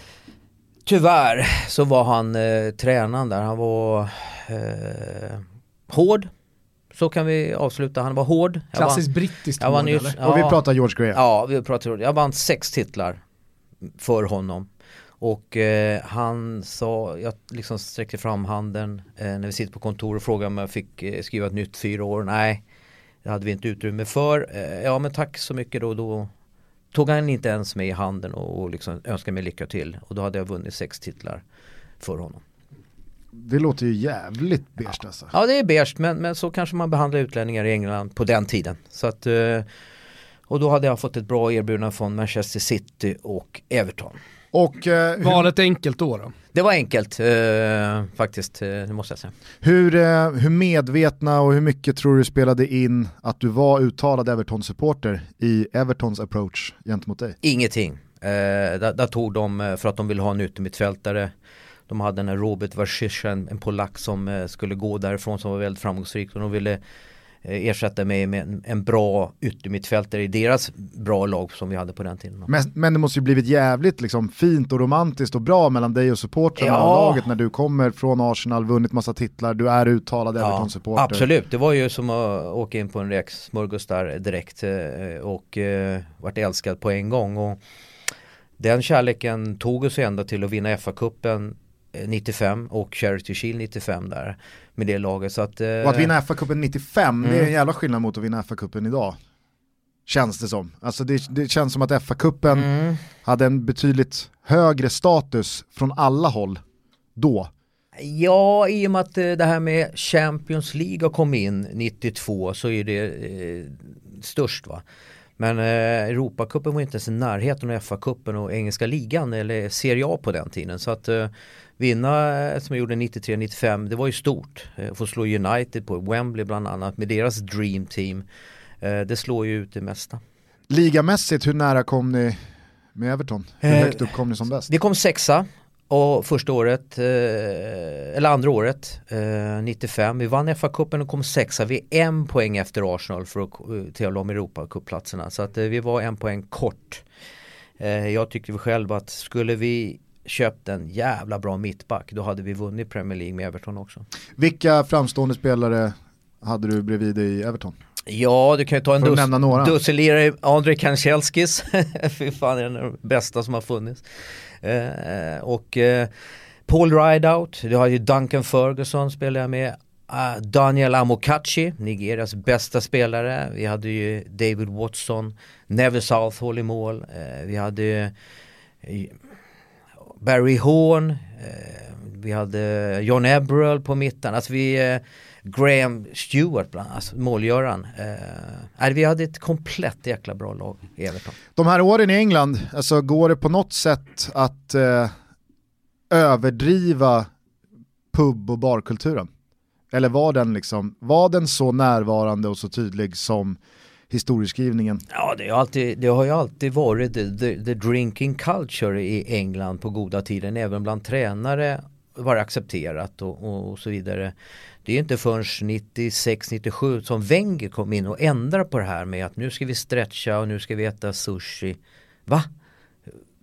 tyvärr så var han eh, tränaren där. Han var... Eh, hård, så kan vi avsluta. Han var hård. Klassiskt brittiskt hård, vann, eller? ja, och vi pratar George Graham. Ja, vi pratar. Jag vann sex titlar för honom. Och eh, han sa, jag liksom sträckte fram handen eh, när vi sitter på kontor och frågade om jag fick eh, skriva ett nytt fyra år. Nej, det hade vi inte utrymme för. Eh, ja, men tack så mycket då. Då tog han inte ens med i handen och, och liksom önskade mig lycka till. Och då hade jag vunnit sex titlar för honom. Det låter ju jävligt beige alltså. Ja, det är beige, men, men så kanske man behandlar utlänningar i England på den tiden. Så att, och då hade jag fått ett bra erbjudande från Manchester City och Everton. Och, eh, var det ett enkelt då då? Det var enkelt eh, faktiskt, eh, det måste jag säga. Hur, eh, hur medvetna och hur mycket tror du spelade in att du var uttalad Everton-supporter i Evertons approach gentemot dig? Ingenting. Eh, där, där tog de, för att de ville ha en yttermittfältare. De hade en Robert Warszyszka, en, en polack som eh, skulle gå därifrån som var väldigt framgångsrik. Och de ville eh, ersätta mig med en, en bra yttermittfältare i deras bra lag som vi hade på den tiden. Men, men det måste ju blivit jävligt liksom, fint och romantiskt och bra mellan dig och supportrarna ja. av laget när du kommer från Arsenal, vunnit massa titlar, du är uttalad ja, Everton-supporter. Absolut, det var ju som att åka in på en räksmörgås där direkt eh, och eh, vart älskad på en gång. Och den kärleken tog oss ända till att vinna F A-cupen nittiofem och Charity Shield nittiofem där med det laget. Så att, eh... och att vinna F A-cupen nittiofem, mm. det är en jävla skillnad mot att vinna F A-cupen idag. Känns det som. Alltså det, det känns som att F A-cupen mm. hade en betydligt högre status från alla håll då. Ja, i och med att det här med Champions League har kommit in nittiotvå så är det eh, störst va. Men eh, Europacupen var inte ens i närheten av F A-cupen och engelska ligan eller Serie A på den tiden. Så att eh, vinna eh, som jag gjorde nittiotre nittiofem, det var ju stort. Eh, få slå United på Wembley bland annat med deras Dream Team. Eh, det slår ju ut det mesta. Ligamässigt, hur nära kom ni med Everton? Hur eh, högt upp kom ni som bäst? Det kom sexa. Och första året, eh, eller andra året, eh, nittiofem, vi vann F A-cupen och kom sexa. Vi är en poäng efter Arsenal för att tävla om Europacupplatserna. Så att eh, vi var en poäng kort. Eh, jag tyckte vi själva att skulle vi köpt en jävla bra mittback, då hade vi vunnit Premier League med Everton också. Vilka framstående spelare hade du bredvid dig i Everton? Ja, du kan ju ta en dus- dusselirare, Andrei Kanchelskis. Fy fan, det är den bästa som har funnits. Eh, och eh, Paul Rideout, du har ju Duncan Ferguson spelar jag med, uh, Daniel Amokachi, Nigerias bästa spelare. Vi hade ju David Watson, Neville Southall i mål. Eh, vi hade eh, Barry Horn, eh, vi hade John Eberl på mitten. Alltså vi eh, Graham Stewart bland, alltså målgöraren. Eh, vi hade ett komplett jäkla bra lag i Everton. De här åren i England, alltså går det på något sätt att eh, överdriva pub- och barkulturen? Eller var den liksom, var den så närvarande och så tydlig som historieskrivningen? Ja, det, är alltid, det har ju alltid varit the, the, the drinking culture i England på goda tiden. Även bland tränare var det accepterat och, och, och så vidare. Det är inte förrän nittiosex nittiosju som Wenger kom in och ändrade på det här med att nu ska vi stretcha och nu ska vi äta sushi. Va?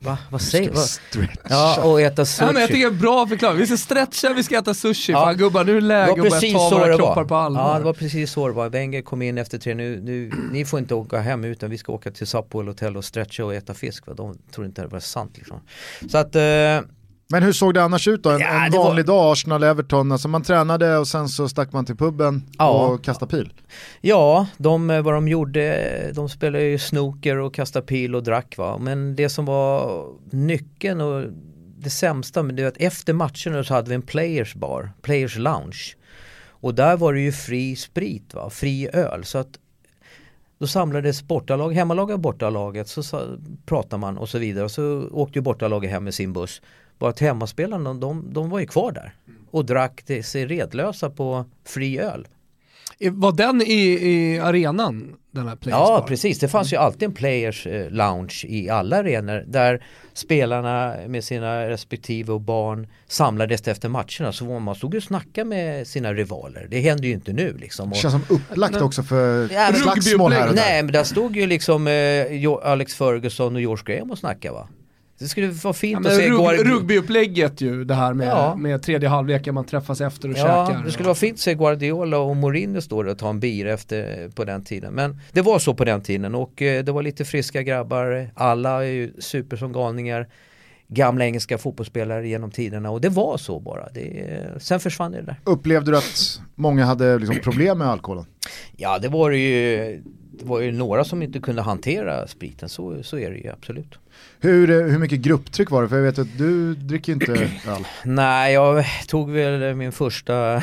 Va? Vad säger du? Stretcha. Ja, och äta sushi. Ja, men jag tycker det är bra förklarat. Vi ska stretcha, vi ska äta sushi. Ja. Fan gubbar, nu är det läge att börja ta våra kroppar på allvar. Ja, det var precis så det var. Wenger kom in efter tre. Nu, nu, ni får inte åka hem utan vi ska åka till Sapporo Hotel och stretcha och äta fisk. Va? De tror inte det var sant liksom. Så att... Eh, Men hur såg det annars ut då? En, ja, en det vanlig var... dag, Arsenal-Everton. Alltså man tränade och sen så stack man till pubben ja. och kastade pil. Ja, de, vad de gjorde, de spelade ju snooker och kastade pil och drack. Va? Men det som var nyckeln och det sämsta, men det är att efter matchen så hade vi en players bar, players lounge. Och där var det ju fri sprit, va? Fri öl. Så att då samlades bortalag, hemmalaget och bortalaget, så, så pratade man och så vidare. Och så åkte ju bortalaget hem med sin buss. Bara att hemmaspelarna, de, de var ju kvar där och drack sig redlösa på fri öl. Var den i, i arenan, den här players Ja, bar? precis. Det fanns ju alltid en players eh, lounge i alla arenor där spelarna med sina respektive och barn samlades efter matcherna. Så man stod ju och snackade med sina rivaler. Det händer ju inte nu liksom. Det känns som upplagt också för ja, slagsmål här och där. Nej, men där stod ju liksom eh, Alex Ferguson och George Graham och snackade, va? Det skulle vara fint ja, att se rug, Guardiola. Rugbyupplägget ju, det här med, ja. med tredje halvleken man träffas efter och ja, käkar. Det skulle vara fint att se Guardiola och Mourinho stå och ta en bira efter på den tiden. Men det var så på den tiden och eh, det var lite friska grabbar. Alla är ju super som galningar. Gamla engelska fotbollsspelare genom tiderna och det var så bara. Det, sen försvann det där. Upplevde du att många hade liksom problem med alkoholen? Ja, det var ju... Det var ju några som inte kunde hantera spriten, så, så är det ju absolut. Hur, hur mycket grupptryck var det? För jag vet att du dricker inte öl. Nej, jag tog väl min första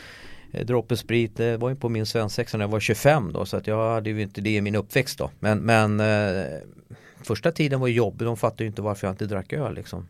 droppe sprit, det var ju på min svensexa när jag var tjugofem då, så att jag hade ju inte det i min uppväxt då. Men, men eh, första tiden var jobbig, de fattade ju inte varför jag inte drack öl liksom.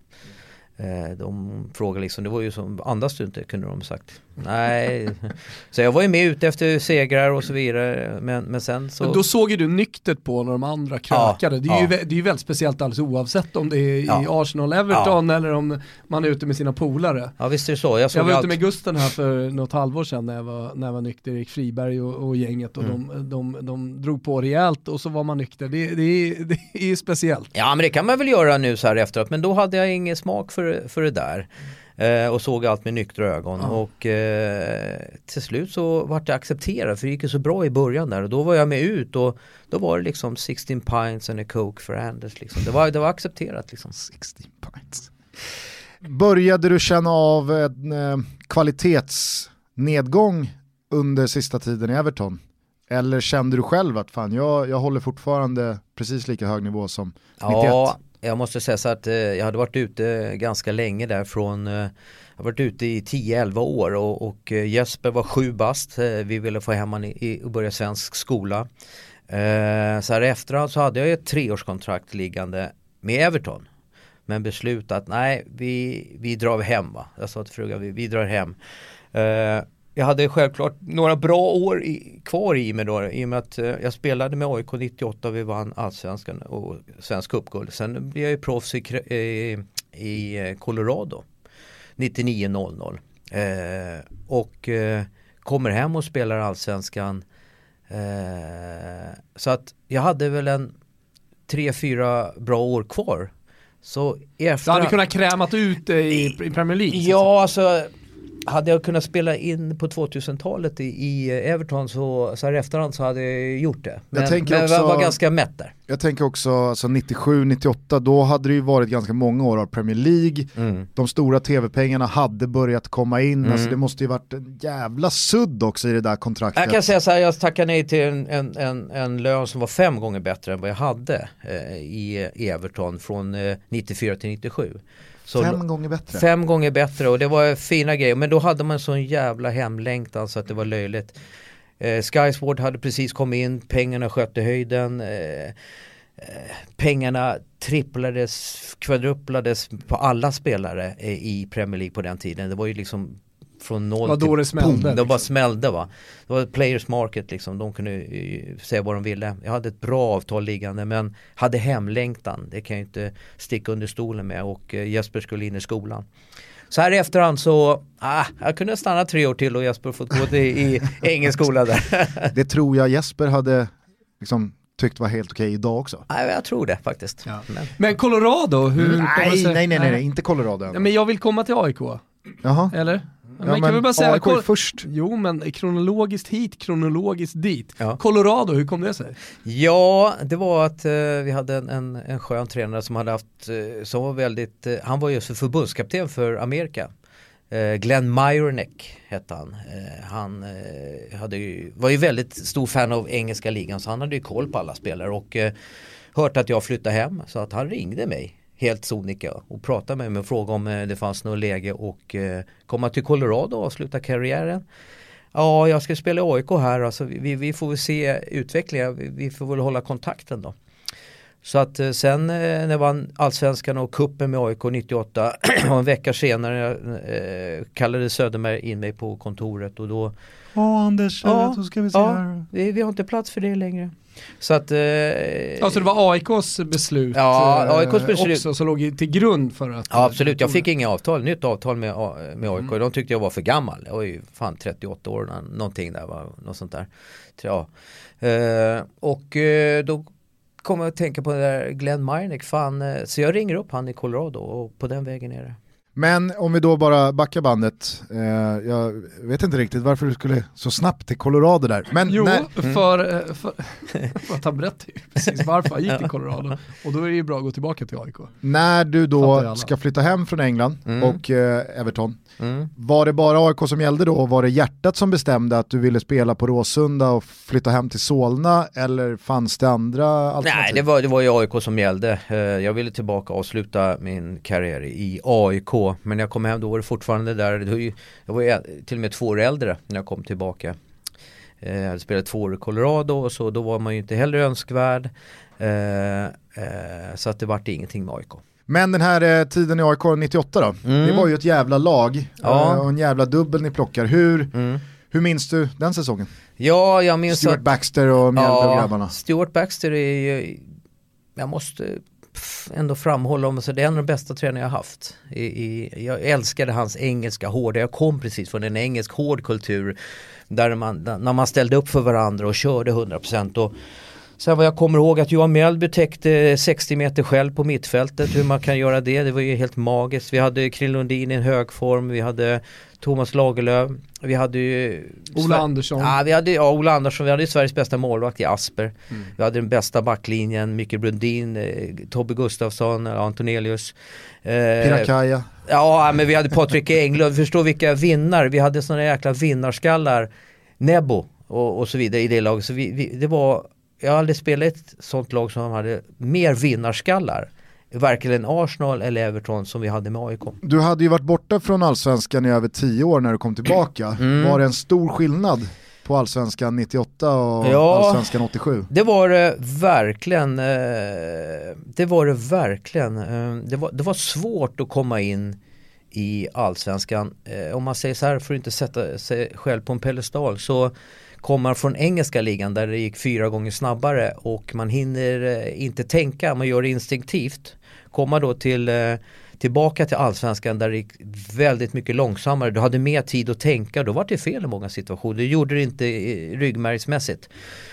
De frågade liksom, det var ju som andas du inte, kunde de sagt. Nej, så jag var ju med ute efter segrar och så vidare. Men, men sen så... Men då såg ju du nyktert på när de andra krökade. Ja, det, är ja. ju, det är ju väldigt speciellt alldeles oavsett om det är ja. i Arsenal Everton ja. eller om man är ute med sina polare. Ja, visst är det så. Jag, såg jag var allt... ute med Gusten här för något halvår sedan när jag var, när jag var nykter, Erik Friberg och, och gänget och mm. de, de, de drog på rejält och så var man nykter. Det, det, är, det är ju speciellt. Ja, men det kan man väl göra nu så här efteråt. Men då hade jag ingen smak för, för det där. Eh, och såg allt med nyktra ögon ja. och eh, till slut så var det accepterat för det gick ju så bra i början där och då var jag med ut och då var det liksom sexton pints and a coke för Anders liksom. det, var, det var accepterat liksom. sexton pints. Började du känna av en eh, kvalitetsnedgång under sista tiden i Everton? Eller kände du själv att fan, jag, jag håller fortfarande precis lika hög nivå som nittioett? Ja, jag måste säga så att eh, jag hade varit ute ganska länge där från, eh, jag har varit ute i tio elva år och, och eh, Jesper var sju bast, eh, vi ville få hem han i, i, och börja svensk skola. Eh, så här efterhand så hade jag ett treårskontrakt liggande med Everton. Men beslut att nej, vi, vi drar hem va. Jag sa till frugan, vi, vi drar hem. Eh, Jag hade självklart några bra år i, kvar i mig då, i och med att eh, jag spelade med A I K nittioåtta och vi vann allsvenskan och svensk cupguld. Sen blev jag ju proffs i, i, i Colorado nittionio noll noll eh, och eh, kommer hem och spelar allsvenskan. Eh, så att jag hade väl en tre, fyra bra år kvar. Så efter... Du hade kunnat krämat ut i, i Premier League? Ja, alltså... Hade jag kunnat spela in på tvåtusentalet i, i Everton så, så här efterhand så hade jag gjort det. Men jag, men också, jag var ganska mätt där. Jag tänker också alltså nittiosju nittioåtta, då hade det ju varit ganska många år av Premier League. Mm. De stora tv-pengarna hade börjat komma in. Mm. Alltså det måste ju varit en jävla sudd också i det där kontraktet. Jag kan säga så här, jag tackade nej till en, en, en, en lön som var fem gånger bättre än vad jag hade eh, i, i Everton från eh, nittiofyra till nittiosju. Så fem gånger bättre. Fem gånger bättre och det var fina grejer. Men då hade man sån jävla hemlängtan så att det var löjligt. Eh, Skysword hade precis kommit in, pengarna skötte höjden. Eh, eh, pengarna tripplades, kvadruplades på alla spelare eh, i Premier League på den tiden. Det var ju liksom från noll till... Då det smällde. Boom, det bara smällde va. Det var players market liksom. De kunde uh, säga vad de ville. Jag hade ett bra avtal liggande men hade hemlängtan. Det kan jag inte sticka under stolen med och uh, Jesper skulle in i skolan. Så här i efterhand så ah, jag kunde stanna tre år till och Jesper fått gå till i engelsk skola där. Det tror jag Jesper hade liksom tyckt var helt okej idag också. Nej, jag tror det faktiskt. Ja. Men. men Colorado, hur... Mm, nej, nej, nej, nej, nej, inte Colorado. Ja, men jag vill komma till A I K. Jaha. Eller? Ja, men men kan vi bara säga, A I K är först. Jo, men kronologiskt hit, kronologiskt dit. Ja. Colorado, hur kom det sig? Ja, det var att uh, vi hade en, en, en skön tränare som hade haft, uh, som var väldigt, uh, han var ju förbundskapten för Amerika. Uh, Glenn Myronek hette han. Uh, han uh, hade ju, var ju väldigt stor fan av engelska ligan, så han hade ju koll på alla spelare och uh, hört att jag flyttade hem, så att han ringde mig helt sonika och pratade med mig och frågade om uh, det fanns något läge och uh, komma till Colorado och avsluta karriären. Ja, jag ska spela i A I K här, alltså vi, vi får väl se utvecklingen, vi, vi får väl hålla kontakten då. Så att eh, sen eh, när jag vann Allsvenskan och kuppen med A I K nittioåtta och en vecka senare eh, kallade Söderberg in mig på kontoret och då... Ja, Anders, ja, då ska vi se ja, här. Vi, vi har inte plats för det längre. Så att... Eh, ja, så det var A I K:s beslut, ja, eh, A I K:s beslut också som låg till grund för att... Ja, absolut. Jag fick inga avtal, nytt avtal med, med A I K. Mm. De tyckte jag var för gammal. Jag var ju fan trettioåtta år, någonting där, var något sånt där. Ja. Eh, och eh, då kommer jag att tänka på det där Glenn Myronek, fan. Eh, så jag ringer upp han i Colorado och på den vägen är det. Men om vi då bara backar bandet, eh, jag vet inte riktigt varför du skulle så snabbt till Colorado där. Men jo, när... för, för, för att han berättade ju precis varför han gick till Colorado. Och då är det ju bra att gå tillbaka till A I K. När du då ska flytta hem från England mm. och eh, Everton, mm. var det bara A I K som gällde då? Och var det hjärtat som bestämde att du ville spela på Råsunda och flytta hem till Solna? Eller fanns det andra alternativ? Nej, det var, det var ju A I K som gällde. Jag ville tillbaka och avsluta min karriär i A I K. Men när jag kom hem då var det fortfarande där. Jag var ju till och med två år äldre när jag kom tillbaka. Jag hade spelat två år i Colorado och så då var man ju inte heller önskvärd. Så att det var ingenting med A I K. Men den här eh, tiden i A I K nittioåtta då, mm. det var ju ett jävla lag ja. eh, och en jävla dubbel ni plockar. Hur, mm. hur minns du den säsongen? Ja, jag minns Stuart att, Baxter och Mjällby ja, och grabbarna. Stuart Baxter är ju, jag måste ändå framhålla om så det är en av de bästa tränare jag har haft. I, i, jag älskade hans engelska hårda. Jag kom precis från en engelsk hård kultur där man, där, när man ställde upp för varandra och körde hundra procent och sen vad jag kommer ihåg att Johan Mjällby täckte sextio meter själv på mittfältet. Hur man kan göra det, det var ju helt magiskt. Vi hade Krill Lundin i en hög form. Vi hade Thomas Lagerlöf. Vi hade ju... Ola Sver- Andersson. Ja, vi hade, ja, Ola Andersson. Vi hade ju Sveriges bästa målvakt i Asper. Mm. Vi hade den bästa backlinjen. Mikael Brundin, eh, Tobbe Gustafsson, Antonelius. Eh, Pirakaja. Ja, men vi hade Patrik Englund. Förstår vilka vinnar. Vi hade sådana jäkla vinnarskallar. Nebo och, och så vidare i det laget. Så vi, vi, det var... Jag har aldrig spelat ett sånt lag som hade mer vinnarskallar. Varken Arsenal eller Everton som vi hade med A I K. Du hade ju varit borta från Allsvenskan i över tio år när du kom tillbaka. Mm. Var det en stor skillnad på Allsvenskan nittioåtta och ja, Allsvenskan åttiosju? Det var det verkligen. Det var det verkligen. Det var, det var svårt att komma in i Allsvenskan. Om man säger så här, för att inte sätta sig själv på en pedestal, så kommer från engelska ligan där det gick fyra gånger snabbare och man hinner inte tänka, man gör det instinktivt. Komma då till, tillbaka till Allsvenskan där det gick väldigt mycket långsammare. Du hade mer tid att tänka, då var det fel i många situationer. Det gjorde det inte ryggmärgsmässigt.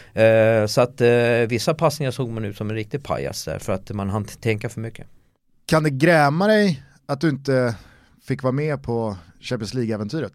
Så att vissa passningar såg man ut som en riktig pajas där för att man hann tänka för mycket. Kan det gräma dig att du inte fick vara med på Champions League-äventyret?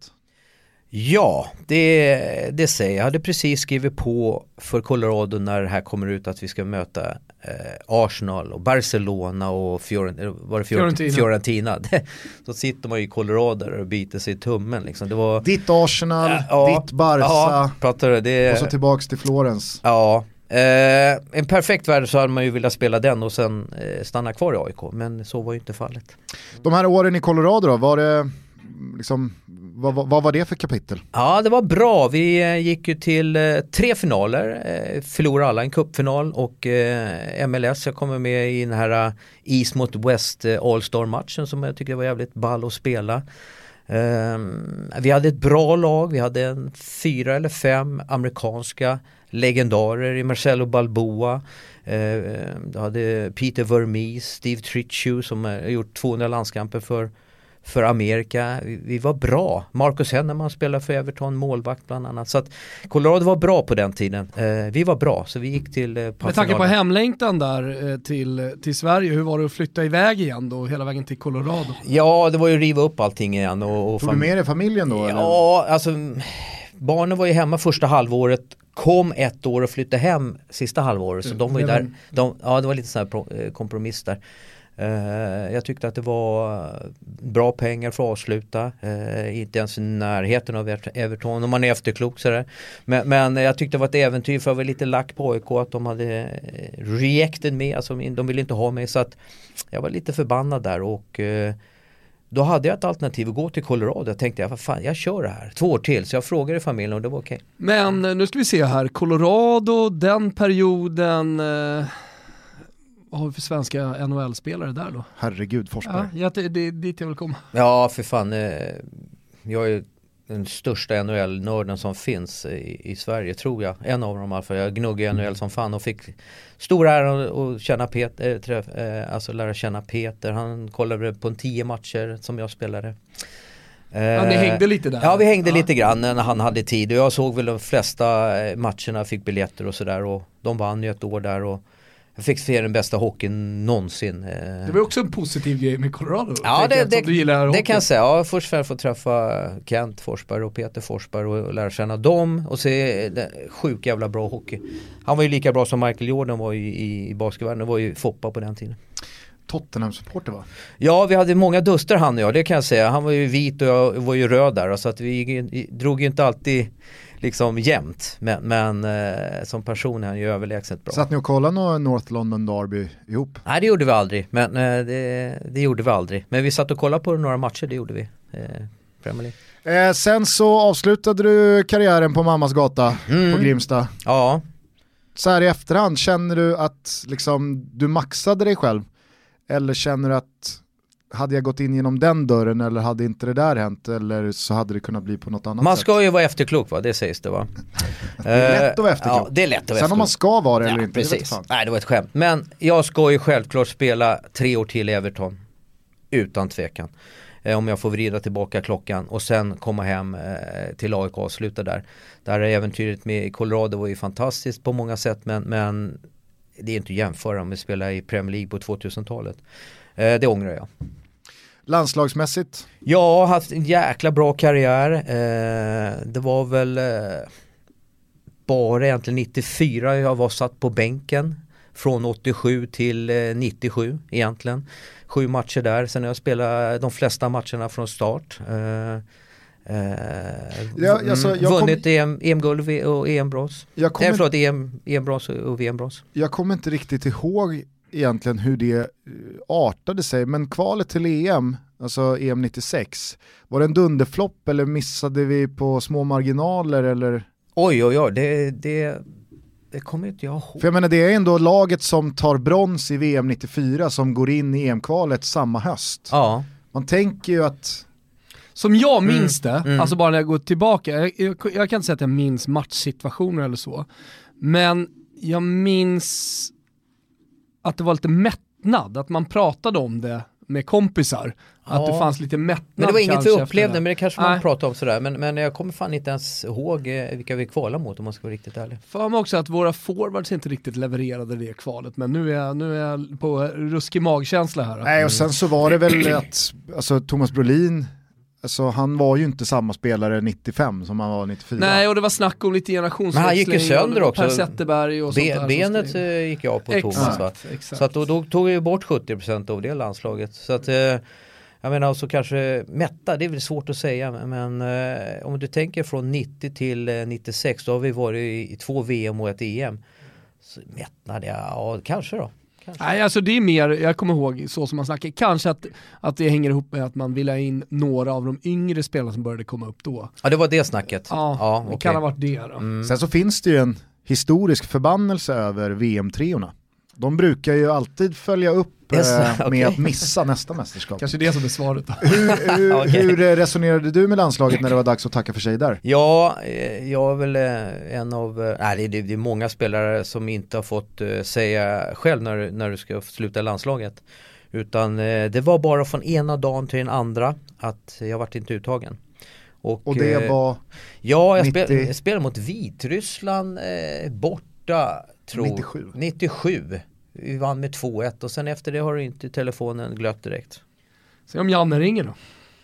Ja, det, det säger jag. Jag hade precis skrivit på för Colorado när det här kommer ut att vi ska möta eh, Arsenal och Barcelona och Fiorent, var det Fiorentina. Fiorentina. Så sitter man ju i Colorado och biter sig i tummen. Liksom. Det var, ditt Arsenal, ja, ditt Barca ja, pratar det, och så tillbaks till Florens. Ja, eh, en perfekt värld så hade man ju velat spela den och sen eh, stanna kvar i A I K. Men så var ju inte fallet. De här åren i Colorado då, var det... Liksom, vad, vad, vad var det för kapitel? Ja, det var bra. Vi eh, gick ju till eh, tre finaler. Eh, förlorade alla en cupfinal och eh, M L S. Jag kommer med i den här uh, East mot West uh, All-Star-matchen som jag tycker var jävligt ball att spela. Eh, vi hade ett bra lag. Vi hade en fyra eller fem amerikanska legendarer i Marcelo Balboa. Eh, du hade Peter Vermees, Steve Tritchue som har gjort tvåhundra landskamper för för Amerika. Vi, vi var bra. Marcus Henneman spelade för Everton, målvakt bland annat. Så att Colorado var bra på den tiden. Eh, vi var bra, så vi gick till eh, Med tanke på hemlängtan där eh, till, till Sverige, hur var det att flytta iväg igen då, hela vägen till Colorado? Ja, det var ju att riva upp allting igen. Och, och Tog du med dig familjen då? Ja, eller? alltså barnen var ju hemma första halvåret, kom ett år och flyttade hem sista halvåret. Så de var ju där, de, ja det var lite sån här kompromiss där. Uh, jag tyckte att det var bra pengar för att avsluta, uh, inte ens i närheten av Everton, om man är efterklok sådär. Men, men jag tyckte det var ett äventyr, för jag var lite lack på A I K att de hade rejected mig, alltså de ville inte ha mig, så att jag var lite förbannad där. Och uh, då hade jag ett alternativ att gå till Colorado. Jag tänkte, vad fan, jag kör det här. Två år till, så jag frågade familjen och det var okej. Okay. Men nu ska vi se här, Colorado, den perioden... Uh... Vad har vi för svenska N H L-spelare där då? Herregud, Forsberg. Ja, det är dit jag vill komma. Ja, för fan. Jag är den största N H L-nörden som finns i, i Sverige, tror jag. En av dem i alla fall. Jag gnuggade N H L som fan och fick stor ära att känna Peter, träff, alltså lära känna Peter. Han kollade på en tio matcher som jag spelade. Ja, ni hängde lite där. Ja, vi hängde ja. lite grann när han hade tid. Och jag såg väl de flesta matcherna, fick biljetter och sådär. Och de vann ju ett år där och jag fick se den bästa hockeyn någonsin. Det var också en positiv grej med Colorado. Ja, det, det, du gillar det kan jag säga. Ja, först för att få träffa Kent Forsberg och Peter Forsberg och lära känna dem och se sjuk jävla bra hockey. Han var ju lika bra som Michael Jordan var i, i basketvärlden. Det var ju Foppa på den tiden. Tottenham-supporter va? Ja, vi hade många duster han och jag, det kan jag säga. Han var ju vit och jag var ju röd där. Så att vi drog ju inte alltid liksom jämnt, men, men eh, som person är han ju överlägset bra. Satt ni och kollade någon North London Derby ihop? Nej, det gjorde vi aldrig, men eh, det, det gjorde vi aldrig. Men vi satt och kollade på några matcher, det gjorde vi. Eh, Premier League. Eh, sen så avslutade du karriären på mammas gata mm. på Grimsta. Ja. Så här i efterhand, känner du att liksom, du maxade dig själv? Eller känner du att hade jag gått in genom den dörren eller hade inte det där hänt, eller så hade det kunnat bli på något annat man sätt? Man ska ju vara efterklok, va? Det sägs det, va? Det är lätt att vara efterklok. Ja, det är lätt att vara Sen efterklok. om man ska vara det eller ja, inte, precis. Det Nej, det var ett skämt. Men jag ska ju självklart spela tre år till i Everton. Utan tvekan. Eh, om jag får vrida tillbaka klockan och sen komma hem eh, till A I K och sluta där. Där är äventyret med Colorado var ju fantastiskt på många sätt, men, men det är inte att jämföra med att spela i Premier League på tvåtusentalet. Eh, det ångrar jag. Landslagsmässigt? Jag har haft en jäkla bra karriär. Eh, det var väl eh, bara egentligen nittiofyra jag var satt på bänken. Från åttiosju till eh, nittiosju egentligen. Sju matcher där. Sen har jag spelat de flesta matcherna från start. Eh, eh, ja, alltså, jag vunnit kom... E M, E M-guld och E M-brons. Jag kommer... Nej, förlåt, E M, E M-brons och V M-brons. Jag kommer inte riktigt ihåg egentligen hur det artade sig, men kvalet till E M, alltså E M nittiosex, var det en dunderflopp eller missade vi på små marginaler eller? Oj oj oj, det, det, det kommer inte jag ihåg. För jag menar, det är ändå laget som tar brons i V M nittiofyra som går in i E M-kvalet samma höst. Ja. Man tänker ju att som jag minns det, mm. alltså bara när jag går tillbaka, jag, jag, jag kan inte säga att jag minns matchsituationer eller så, men jag minns att det var lite mättnad, att man pratade om det med kompisar, ja. att det fanns lite mättnad. Men det var inget vi upplevde, men det kanske man Nej. pratade om sådär, men, men jag kommer fan inte ens ihåg vilka vi kvalade mot, om man ska vara riktigt ärlig. För mig också att våra forwards inte riktigt levererade det kvalet, men nu är jag, nu är jag på ruskig magkänsla här. Nej, och sen så var det väl att alltså, Thomas Brolin, alltså, han var ju inte samma spelare nittiofem som han var nittiofyra. Nej, och det var snack om lite generationsväxling. Men han gick ju sönder också. Per Zetterberg och Be- sånt där. Benet gick jag på exakt, Thomas, va? Exakt. Så att då, då tog vi bort sjuttio procent av det landslaget. Så att, eh, jag menar, så kanske mätta, det är väl svårt att säga. Men eh, om du tänker från nittio till eh, nittiosex, då har vi varit i, i två V M och ett E M. Så mättnad, ja, ja kanske då. Kanske. Nej, alltså det är mer, jag kommer ihåg så som man snackar, kanske att, att det hänger ihop med att man vill ha in några av de yngre spelarna som började komma upp då. Ja, det var det snacket. Ja, ja det okay. kan ha varit det då. Mm. Sen så finns det ju en historisk förbannelse över V M-treorna. De brukar ju alltid följa upp yes, eh, okay. med att missa nästa mästerskap. Kanske det som är svaret då. Hur, hur, okay. hur resonerade du med landslaget när det var dags att tacka för sig där? Ja, jag är väl en av, nej det är, det är många spelare som inte har fått säga själv när, när du ska sluta landslaget. Utan eh, det var bara från ena dagen till den andra att jag vart inte uttagen. Och, och det var? Ja, jag, nittio... spel, jag spelade mot Vitryssland eh, borta, tror nittiosju. nittiosju. Vi vann med två ett och sen efter det har du inte telefonen glött direkt. Se om Janne ringer då.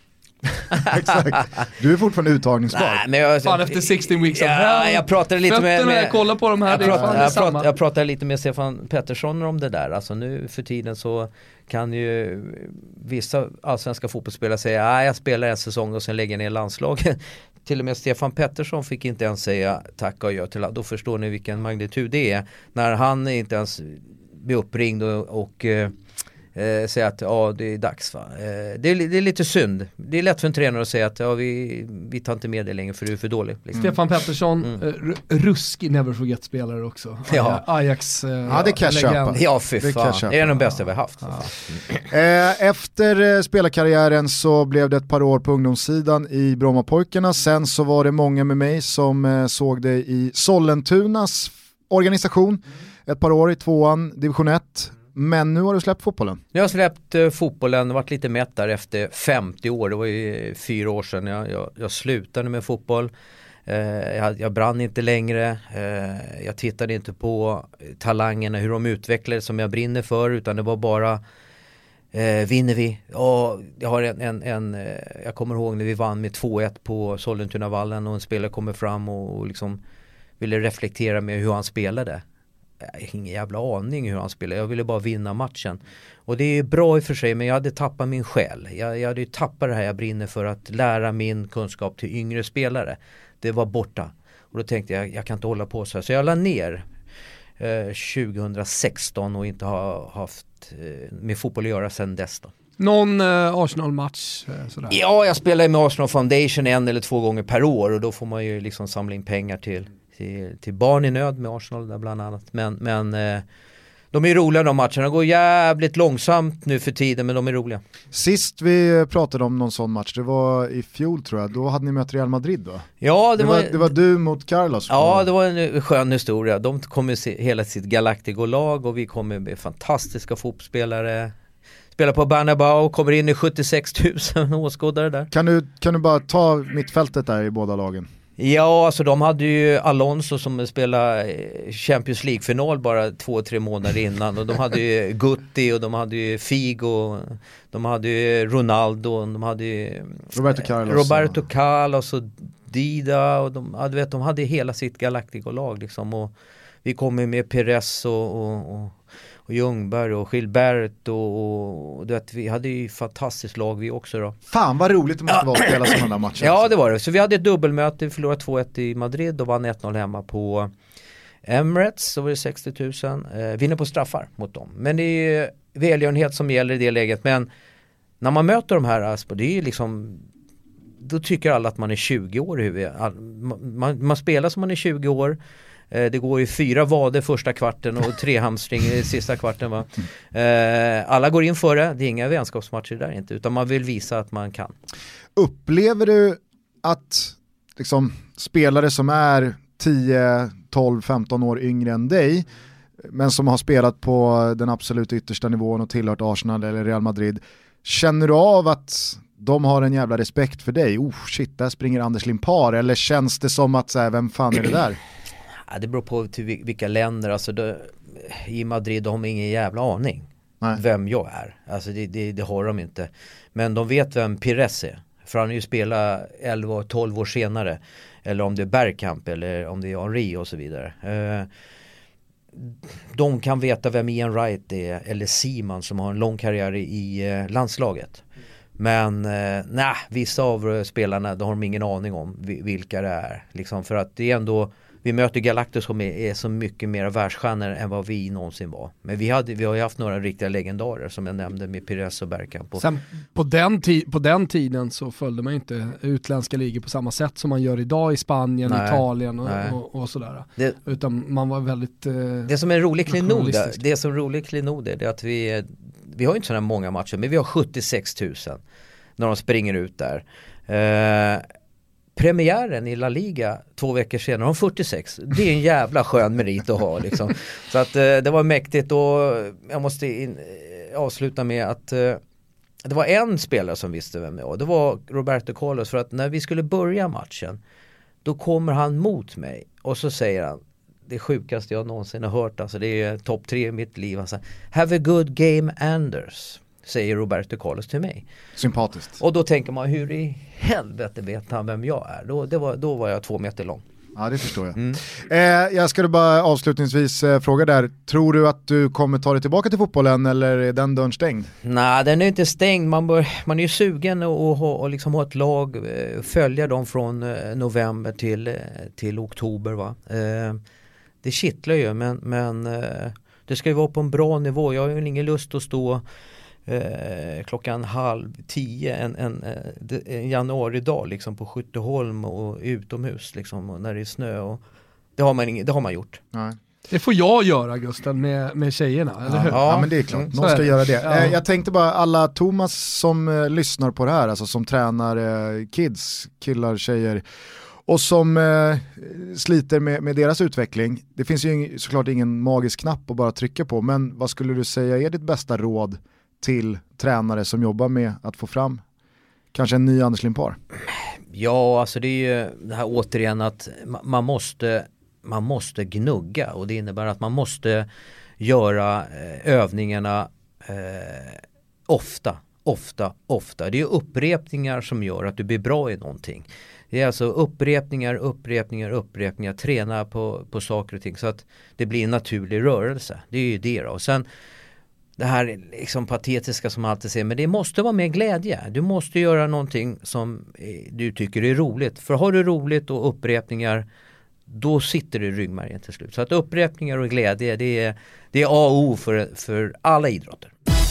Exakt. Du är fortfarande uttagningsbar. Nej, men jag, fan, efter sexton weeks of ja, hell. Jag pratade lite med, med jag kollar på de här. Jag, det pratade, är jag, samma. pratade, jag pratade lite med Stefan Pettersson om det där. Alltså nu för tiden så kan ju vissa allsvenska fotbollsspelare säga att jag spelar en säsong och sen lägger ner landslaget. Till och med Stefan Pettersson fick inte ens säga tack och gör till. Då förstår ni vilken magnitud det är. När han inte ens blir uppringd och, och eh, säga att ja, det är dags, va? Eh, det, är, det är lite synd. Det är lätt för en tränare att säga att ja, vi, vi tar inte med det längre för du är för dålig. Liksom. Mm. Stefan Pettersson, mm. r- ruskig never forget-spelare också. Ja. Ajax. Eh, ja, det kan jag köpa. Ja, fy fan. Det, det är de bästa vi har haft. Ja. Eh, efter spelarkarriären så blev det ett par år på ungdomssidan i Brommapojkarna. Sen så var det många med mig som eh, såg det i Sollentunas organisation. Mm. Ett par år i tvåan, division ett. Men nu har du släppt fotbollen. Jag har släppt uh, fotbollen och varit lite mätt där efter femtio år. Det var ju fyra år sedan jag, jag, jag slutade med fotboll. Uh, jag, jag brann inte längre. Uh, jag tittade inte på talangerna, hur de utvecklades som jag brinner för. Utan det var bara, uh, vinner vi? Och jag, har en, en, en, uh, jag kommer ihåg när vi vann med två ett på Sollentunavallen och en spelare kommer fram och, och liksom ville reflektera med hur han spelade. Jag har ingen jävla aning hur han spelar. Jag ville bara vinna matchen. Och det är bra i och för sig, men jag hade tappat min själ. Jag, jag hade ju tappat det här jag brinner för, att lära min kunskap till yngre spelare. Det var borta. Och då tänkte jag, jag kan inte hålla på så här. Så jag la ner eh, tjugohundrasexton och inte har haft eh, med fotboll att göra sedan dess då. Någon eh, Arsenal-match? Eh, sådär. Ja, jag spelar med Arsenal Foundation en eller två gånger per år. Och då får man ju liksom samla in pengar till Till, till barn i nöd med Arsenal där bland annat. Men, men eh, de är roliga de matcherna. De går jävligt långsamt nu för tiden, men de är roliga. Sist vi pratade om någon sån match, det var i fjol tror jag. Då hade ni mött Real Madrid va? Ja, det, det, var, var, det var du mot Carlos. Ja, det var en skön historia. De kommer se hela sitt Galactico-lag och vi kommer med fantastiska fotbollsspelare. Spelar på Bernabéu och kommer in i sjuttiosex tusen åskådare där. Kan du, kan du bara ta mittfältet där i båda lagen? Ja, alltså de hade ju Alonso som spelade Champions League-final bara två, tre månader innan. Och de hade ju Gutti och de hade ju Figo, de hade ju Ronaldo, de hade ju Roberto Carlos, Roberto Carlos och Dida. Och de, ja, du vet, de hade hela sitt Galactico-lag liksom. Och vi kom med Perez och, och, och, och Ljungberg och Gilbert och, och, och du vet, vi hade ju fantastiskt lag vi också då. Fan vad roligt det måste vara att spela sådana där matcher. Ja, det var det. Så vi hade ett dubbelmöte, vi förlorade två ett i Madrid och vann ett noll hemma på Emirates, så var det sextio tusen. Eh, vinner på straffar mot dem. Men det är ju välgörenhet som gäller i det läget. Men när man möter de här, alltså, det är ju liksom, då tycker alla att man är tjugo år i huvudet. Man, man, man spelar som man är tjugo år. Det går ju fyra vader första kvarten och tre hamstring i sista kvarten va? Eh, alla går in för det, det är inga vänskapsmatcher där inte, utan man vill visa att man kan. Upplever du att liksom, spelare som är tio, tolv, femton år yngre än dig, men som har spelat på den absolut yttersta nivån och tillhört Arsenal eller Real Madrid, känner du av att de har en jävla respekt för dig? Oh shit, där springer Anders Limpar. Eller känns det som att så här, vem fan är det där? Ja, det beror på till vilka länder. Alltså det, i Madrid har de ingen jävla aning. Nej. Vem jag är. Alltså det, det, det har de inte. Men de vet vem Pires är. För han har ju spelat elva tolv år senare. Eller om det är Bergkamp eller om det är Henry och så vidare. Eh, de kan veta vem Ian Wright är. Eller Seaman som har en lång karriär i eh, landslaget. Men eh, nej, vissa av spelarna de har de ingen aning om vilka det är. Liksom, för att det är ändå, vi möter Galactus som är, är så mycket mer världsstjärnor än vad vi någonsin var. Men vi, hade, vi har ju haft några riktiga legendarer som jag nämnde med Pires och Bergkamp. Och sen på den, ti- på den tiden så följde man inte utländska ligor på samma sätt som man gör idag i Spanien, nej, Italien och, och, och sådär. Det, Utan man var väldigt eh, det som är en rolig klinod där, det som är en rolig klinod är det att vi, vi har ju inte sådana många matcher, men vi har sjuttiosex tusen när de springer ut där. Eh, premiären i La Liga två veckor senare, om fyrtiosex. Det är en jävla skön merit att ha liksom. Så att eh, det var mäktigt, och jag måste in, avsluta med att eh, det var en spelare som visste vem jag var. Det var Roberto Carlos, för att när vi skulle börja matchen, då kommer han mot mig och så säger han, det sjukaste jag någonsin har hört, alltså det är topp tre i mitt liv, alltså, have a good game Anders, säger Roberto Carlos till mig. Sympatiskt. Och då tänker man, hur i helvete vet han vem jag är? Då, det var, då var jag två meter lång. Ja, det förstår jag. Mm. Eh, jag skulle bara avslutningsvis eh, fråga där, tror du att du kommer ta dig tillbaka till fotbollen, eller är den dörren stängd? Nej, den är inte stängd. Man, bör, man är ju sugen att ha, och liksom ha ett lag, eh, följa dem från eh, november till, eh, till oktober. Va? Eh, det kittlar ju, men, men eh, det ska ju vara på en bra nivå. Jag har ju ingen lust att stå Eh, klockan halv tio en, en, en januari-dag liksom, på Skytteholm och utomhus liksom, och när det är snö. Och det, har man ing- det har man gjort. Nej. Det får jag göra, Gusten, med, med tjejerna, eller ja, hur? Ja, men det är klart. Mm, Någon ska göra det. Ja. Eh, jag tänkte bara, alla Thomas som eh, lyssnar på det här, alltså som tränar eh, kids, killar, tjejer, och som eh, sliter med, med deras utveckling. Det finns ju såklart ingen magisk knapp att bara trycka på, men vad skulle du säga är ditt bästa råd till tränare som jobbar med att få fram kanske en ny Anders Limpar? Ja, alltså det är ju det här återigen att man måste, man måste gnugga, och det innebär att man måste göra övningarna eh, ofta, ofta, ofta. Det är upprepningar som gör att du blir bra i någonting. Det är alltså upprepningar, upprepningar, upprepningar, träna på, på saker och ting så att det blir en naturlig rörelse. Det är ju det då. Och sen det här liksom patetiska som man alltid säger, men det måste vara med glädje. Du måste göra någonting som du tycker är roligt. För har du roligt och upprepningar, då sitter det i ryggmärgen till slut. Så att upprepningar och glädje, det är, det är A och O för, för alla idrotter.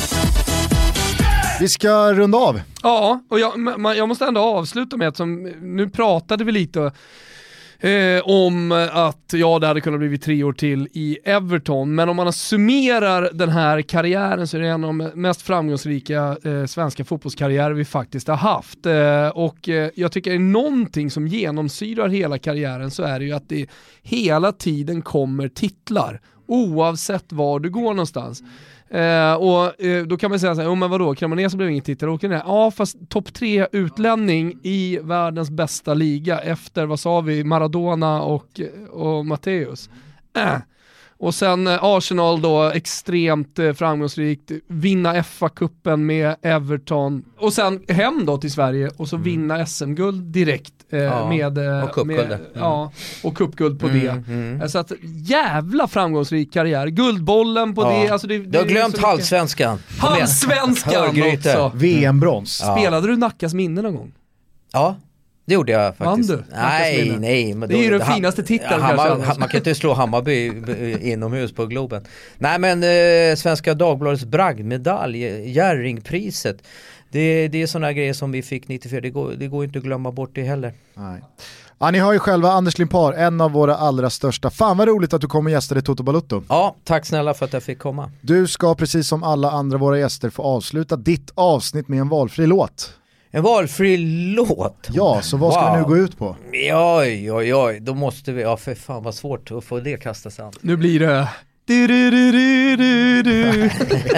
Vi ska runda av. Ja, och jag, jag måste ändå avsluta med att som, nu pratade vi lite Eh, om att ja, det hade kunnat bli tre år till i Everton, men om man summerar den här karriären så är det en av de mest framgångsrika eh, svenska fotbollskarriärer vi faktiskt har haft, eh, och eh, jag tycker det är någonting som genomsyrar hela karriären, så är det ju att det hela tiden kommer titlar oavsett var du går någonstans. Uh, och uh, då kan man säga så här, oh, men vadå, Cremonese blev ingen titel. Ja, fast topp tre utlänning i världens bästa liga efter, vad sa vi, Maradona och, och Matteus. Äh. Och sen uh, Arsenal då, extremt uh, framgångsrikt, vinna F A-cupen med Everton. Och sen hem då till Sverige och så mm. vinna S M-guld direkt. Uh, ja, med, uh, och cupguld. med, mm. Ja, och cupguld på mm, det. Mm. Så att jävla framgångsrik karriär. Guldbollen på ja. det. Alltså det, det du har glömt halvsvenskan. Halvsvenskan också. V M-brons. Ja. Spelade du Nackas minne någon gång? Ja. Det gjorde jag faktiskt. Vann du? Nej, nej. Men det är ju den ha, finaste titeln Hammar, kanske. Man kan inte slå Hammarby inomhus på Globen. Nej, men eh, Svenska Dagbladets bragdmedalj, Jerringpriset. Det, det är sådana grejer som vi fick nittiofyra. Det går, det går inte att glömma bort det heller. Nej. Ja, ni har ju själva Anders Limpar, en av våra allra största. Fan vad roligt att du kom och gästade Toto Balutto. Ja, tack snälla för att jag fick komma. Du ska precis som alla andra våra gäster få avsluta ditt avsnitt med en valfri låt. En valfri låt? Ja, så vad ska wow. vi nu gå ut på? Oj, oj, oj, då måste vi, ja för fan vad svårt att få det kastat sig an. Nu blir det... Du, du, du, du, du, du.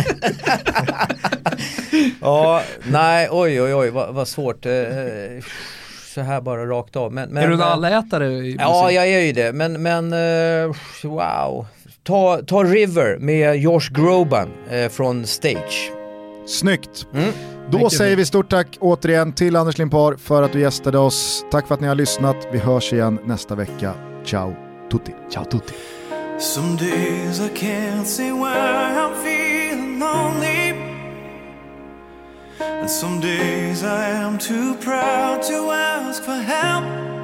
Ja, nej, oj, oj, oj, vad, vad svårt. Så här bara rakt av. Men, men, är du en allätare i musik? Ja, jag är ju det. Men, men wow. Ta, ta River med Josh Groban eh, från Stage. Snyggt. Mm. Då säger vi stort tack återigen till Anders Limpar för att du gästade oss. Tack för att ni har lyssnat. Vi hörs igen nästa vecka. Ciao tutti. Ciao tutti. Some days I can't say why I'm feeling lonely, and some days I am too proud to ask for help,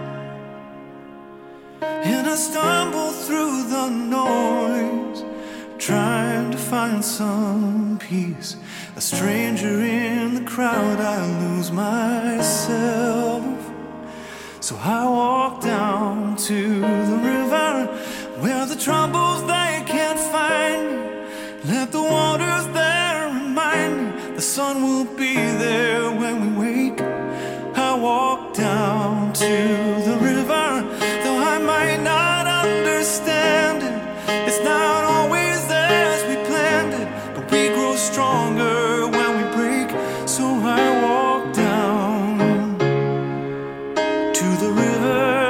and I stumble through the noise trying to find some peace. A stranger in the crowd, I lose myself. So I walk down to the river where the troubles they can't find me. Let the waters there remind me the sun will be there when we wake. I walk down to to the river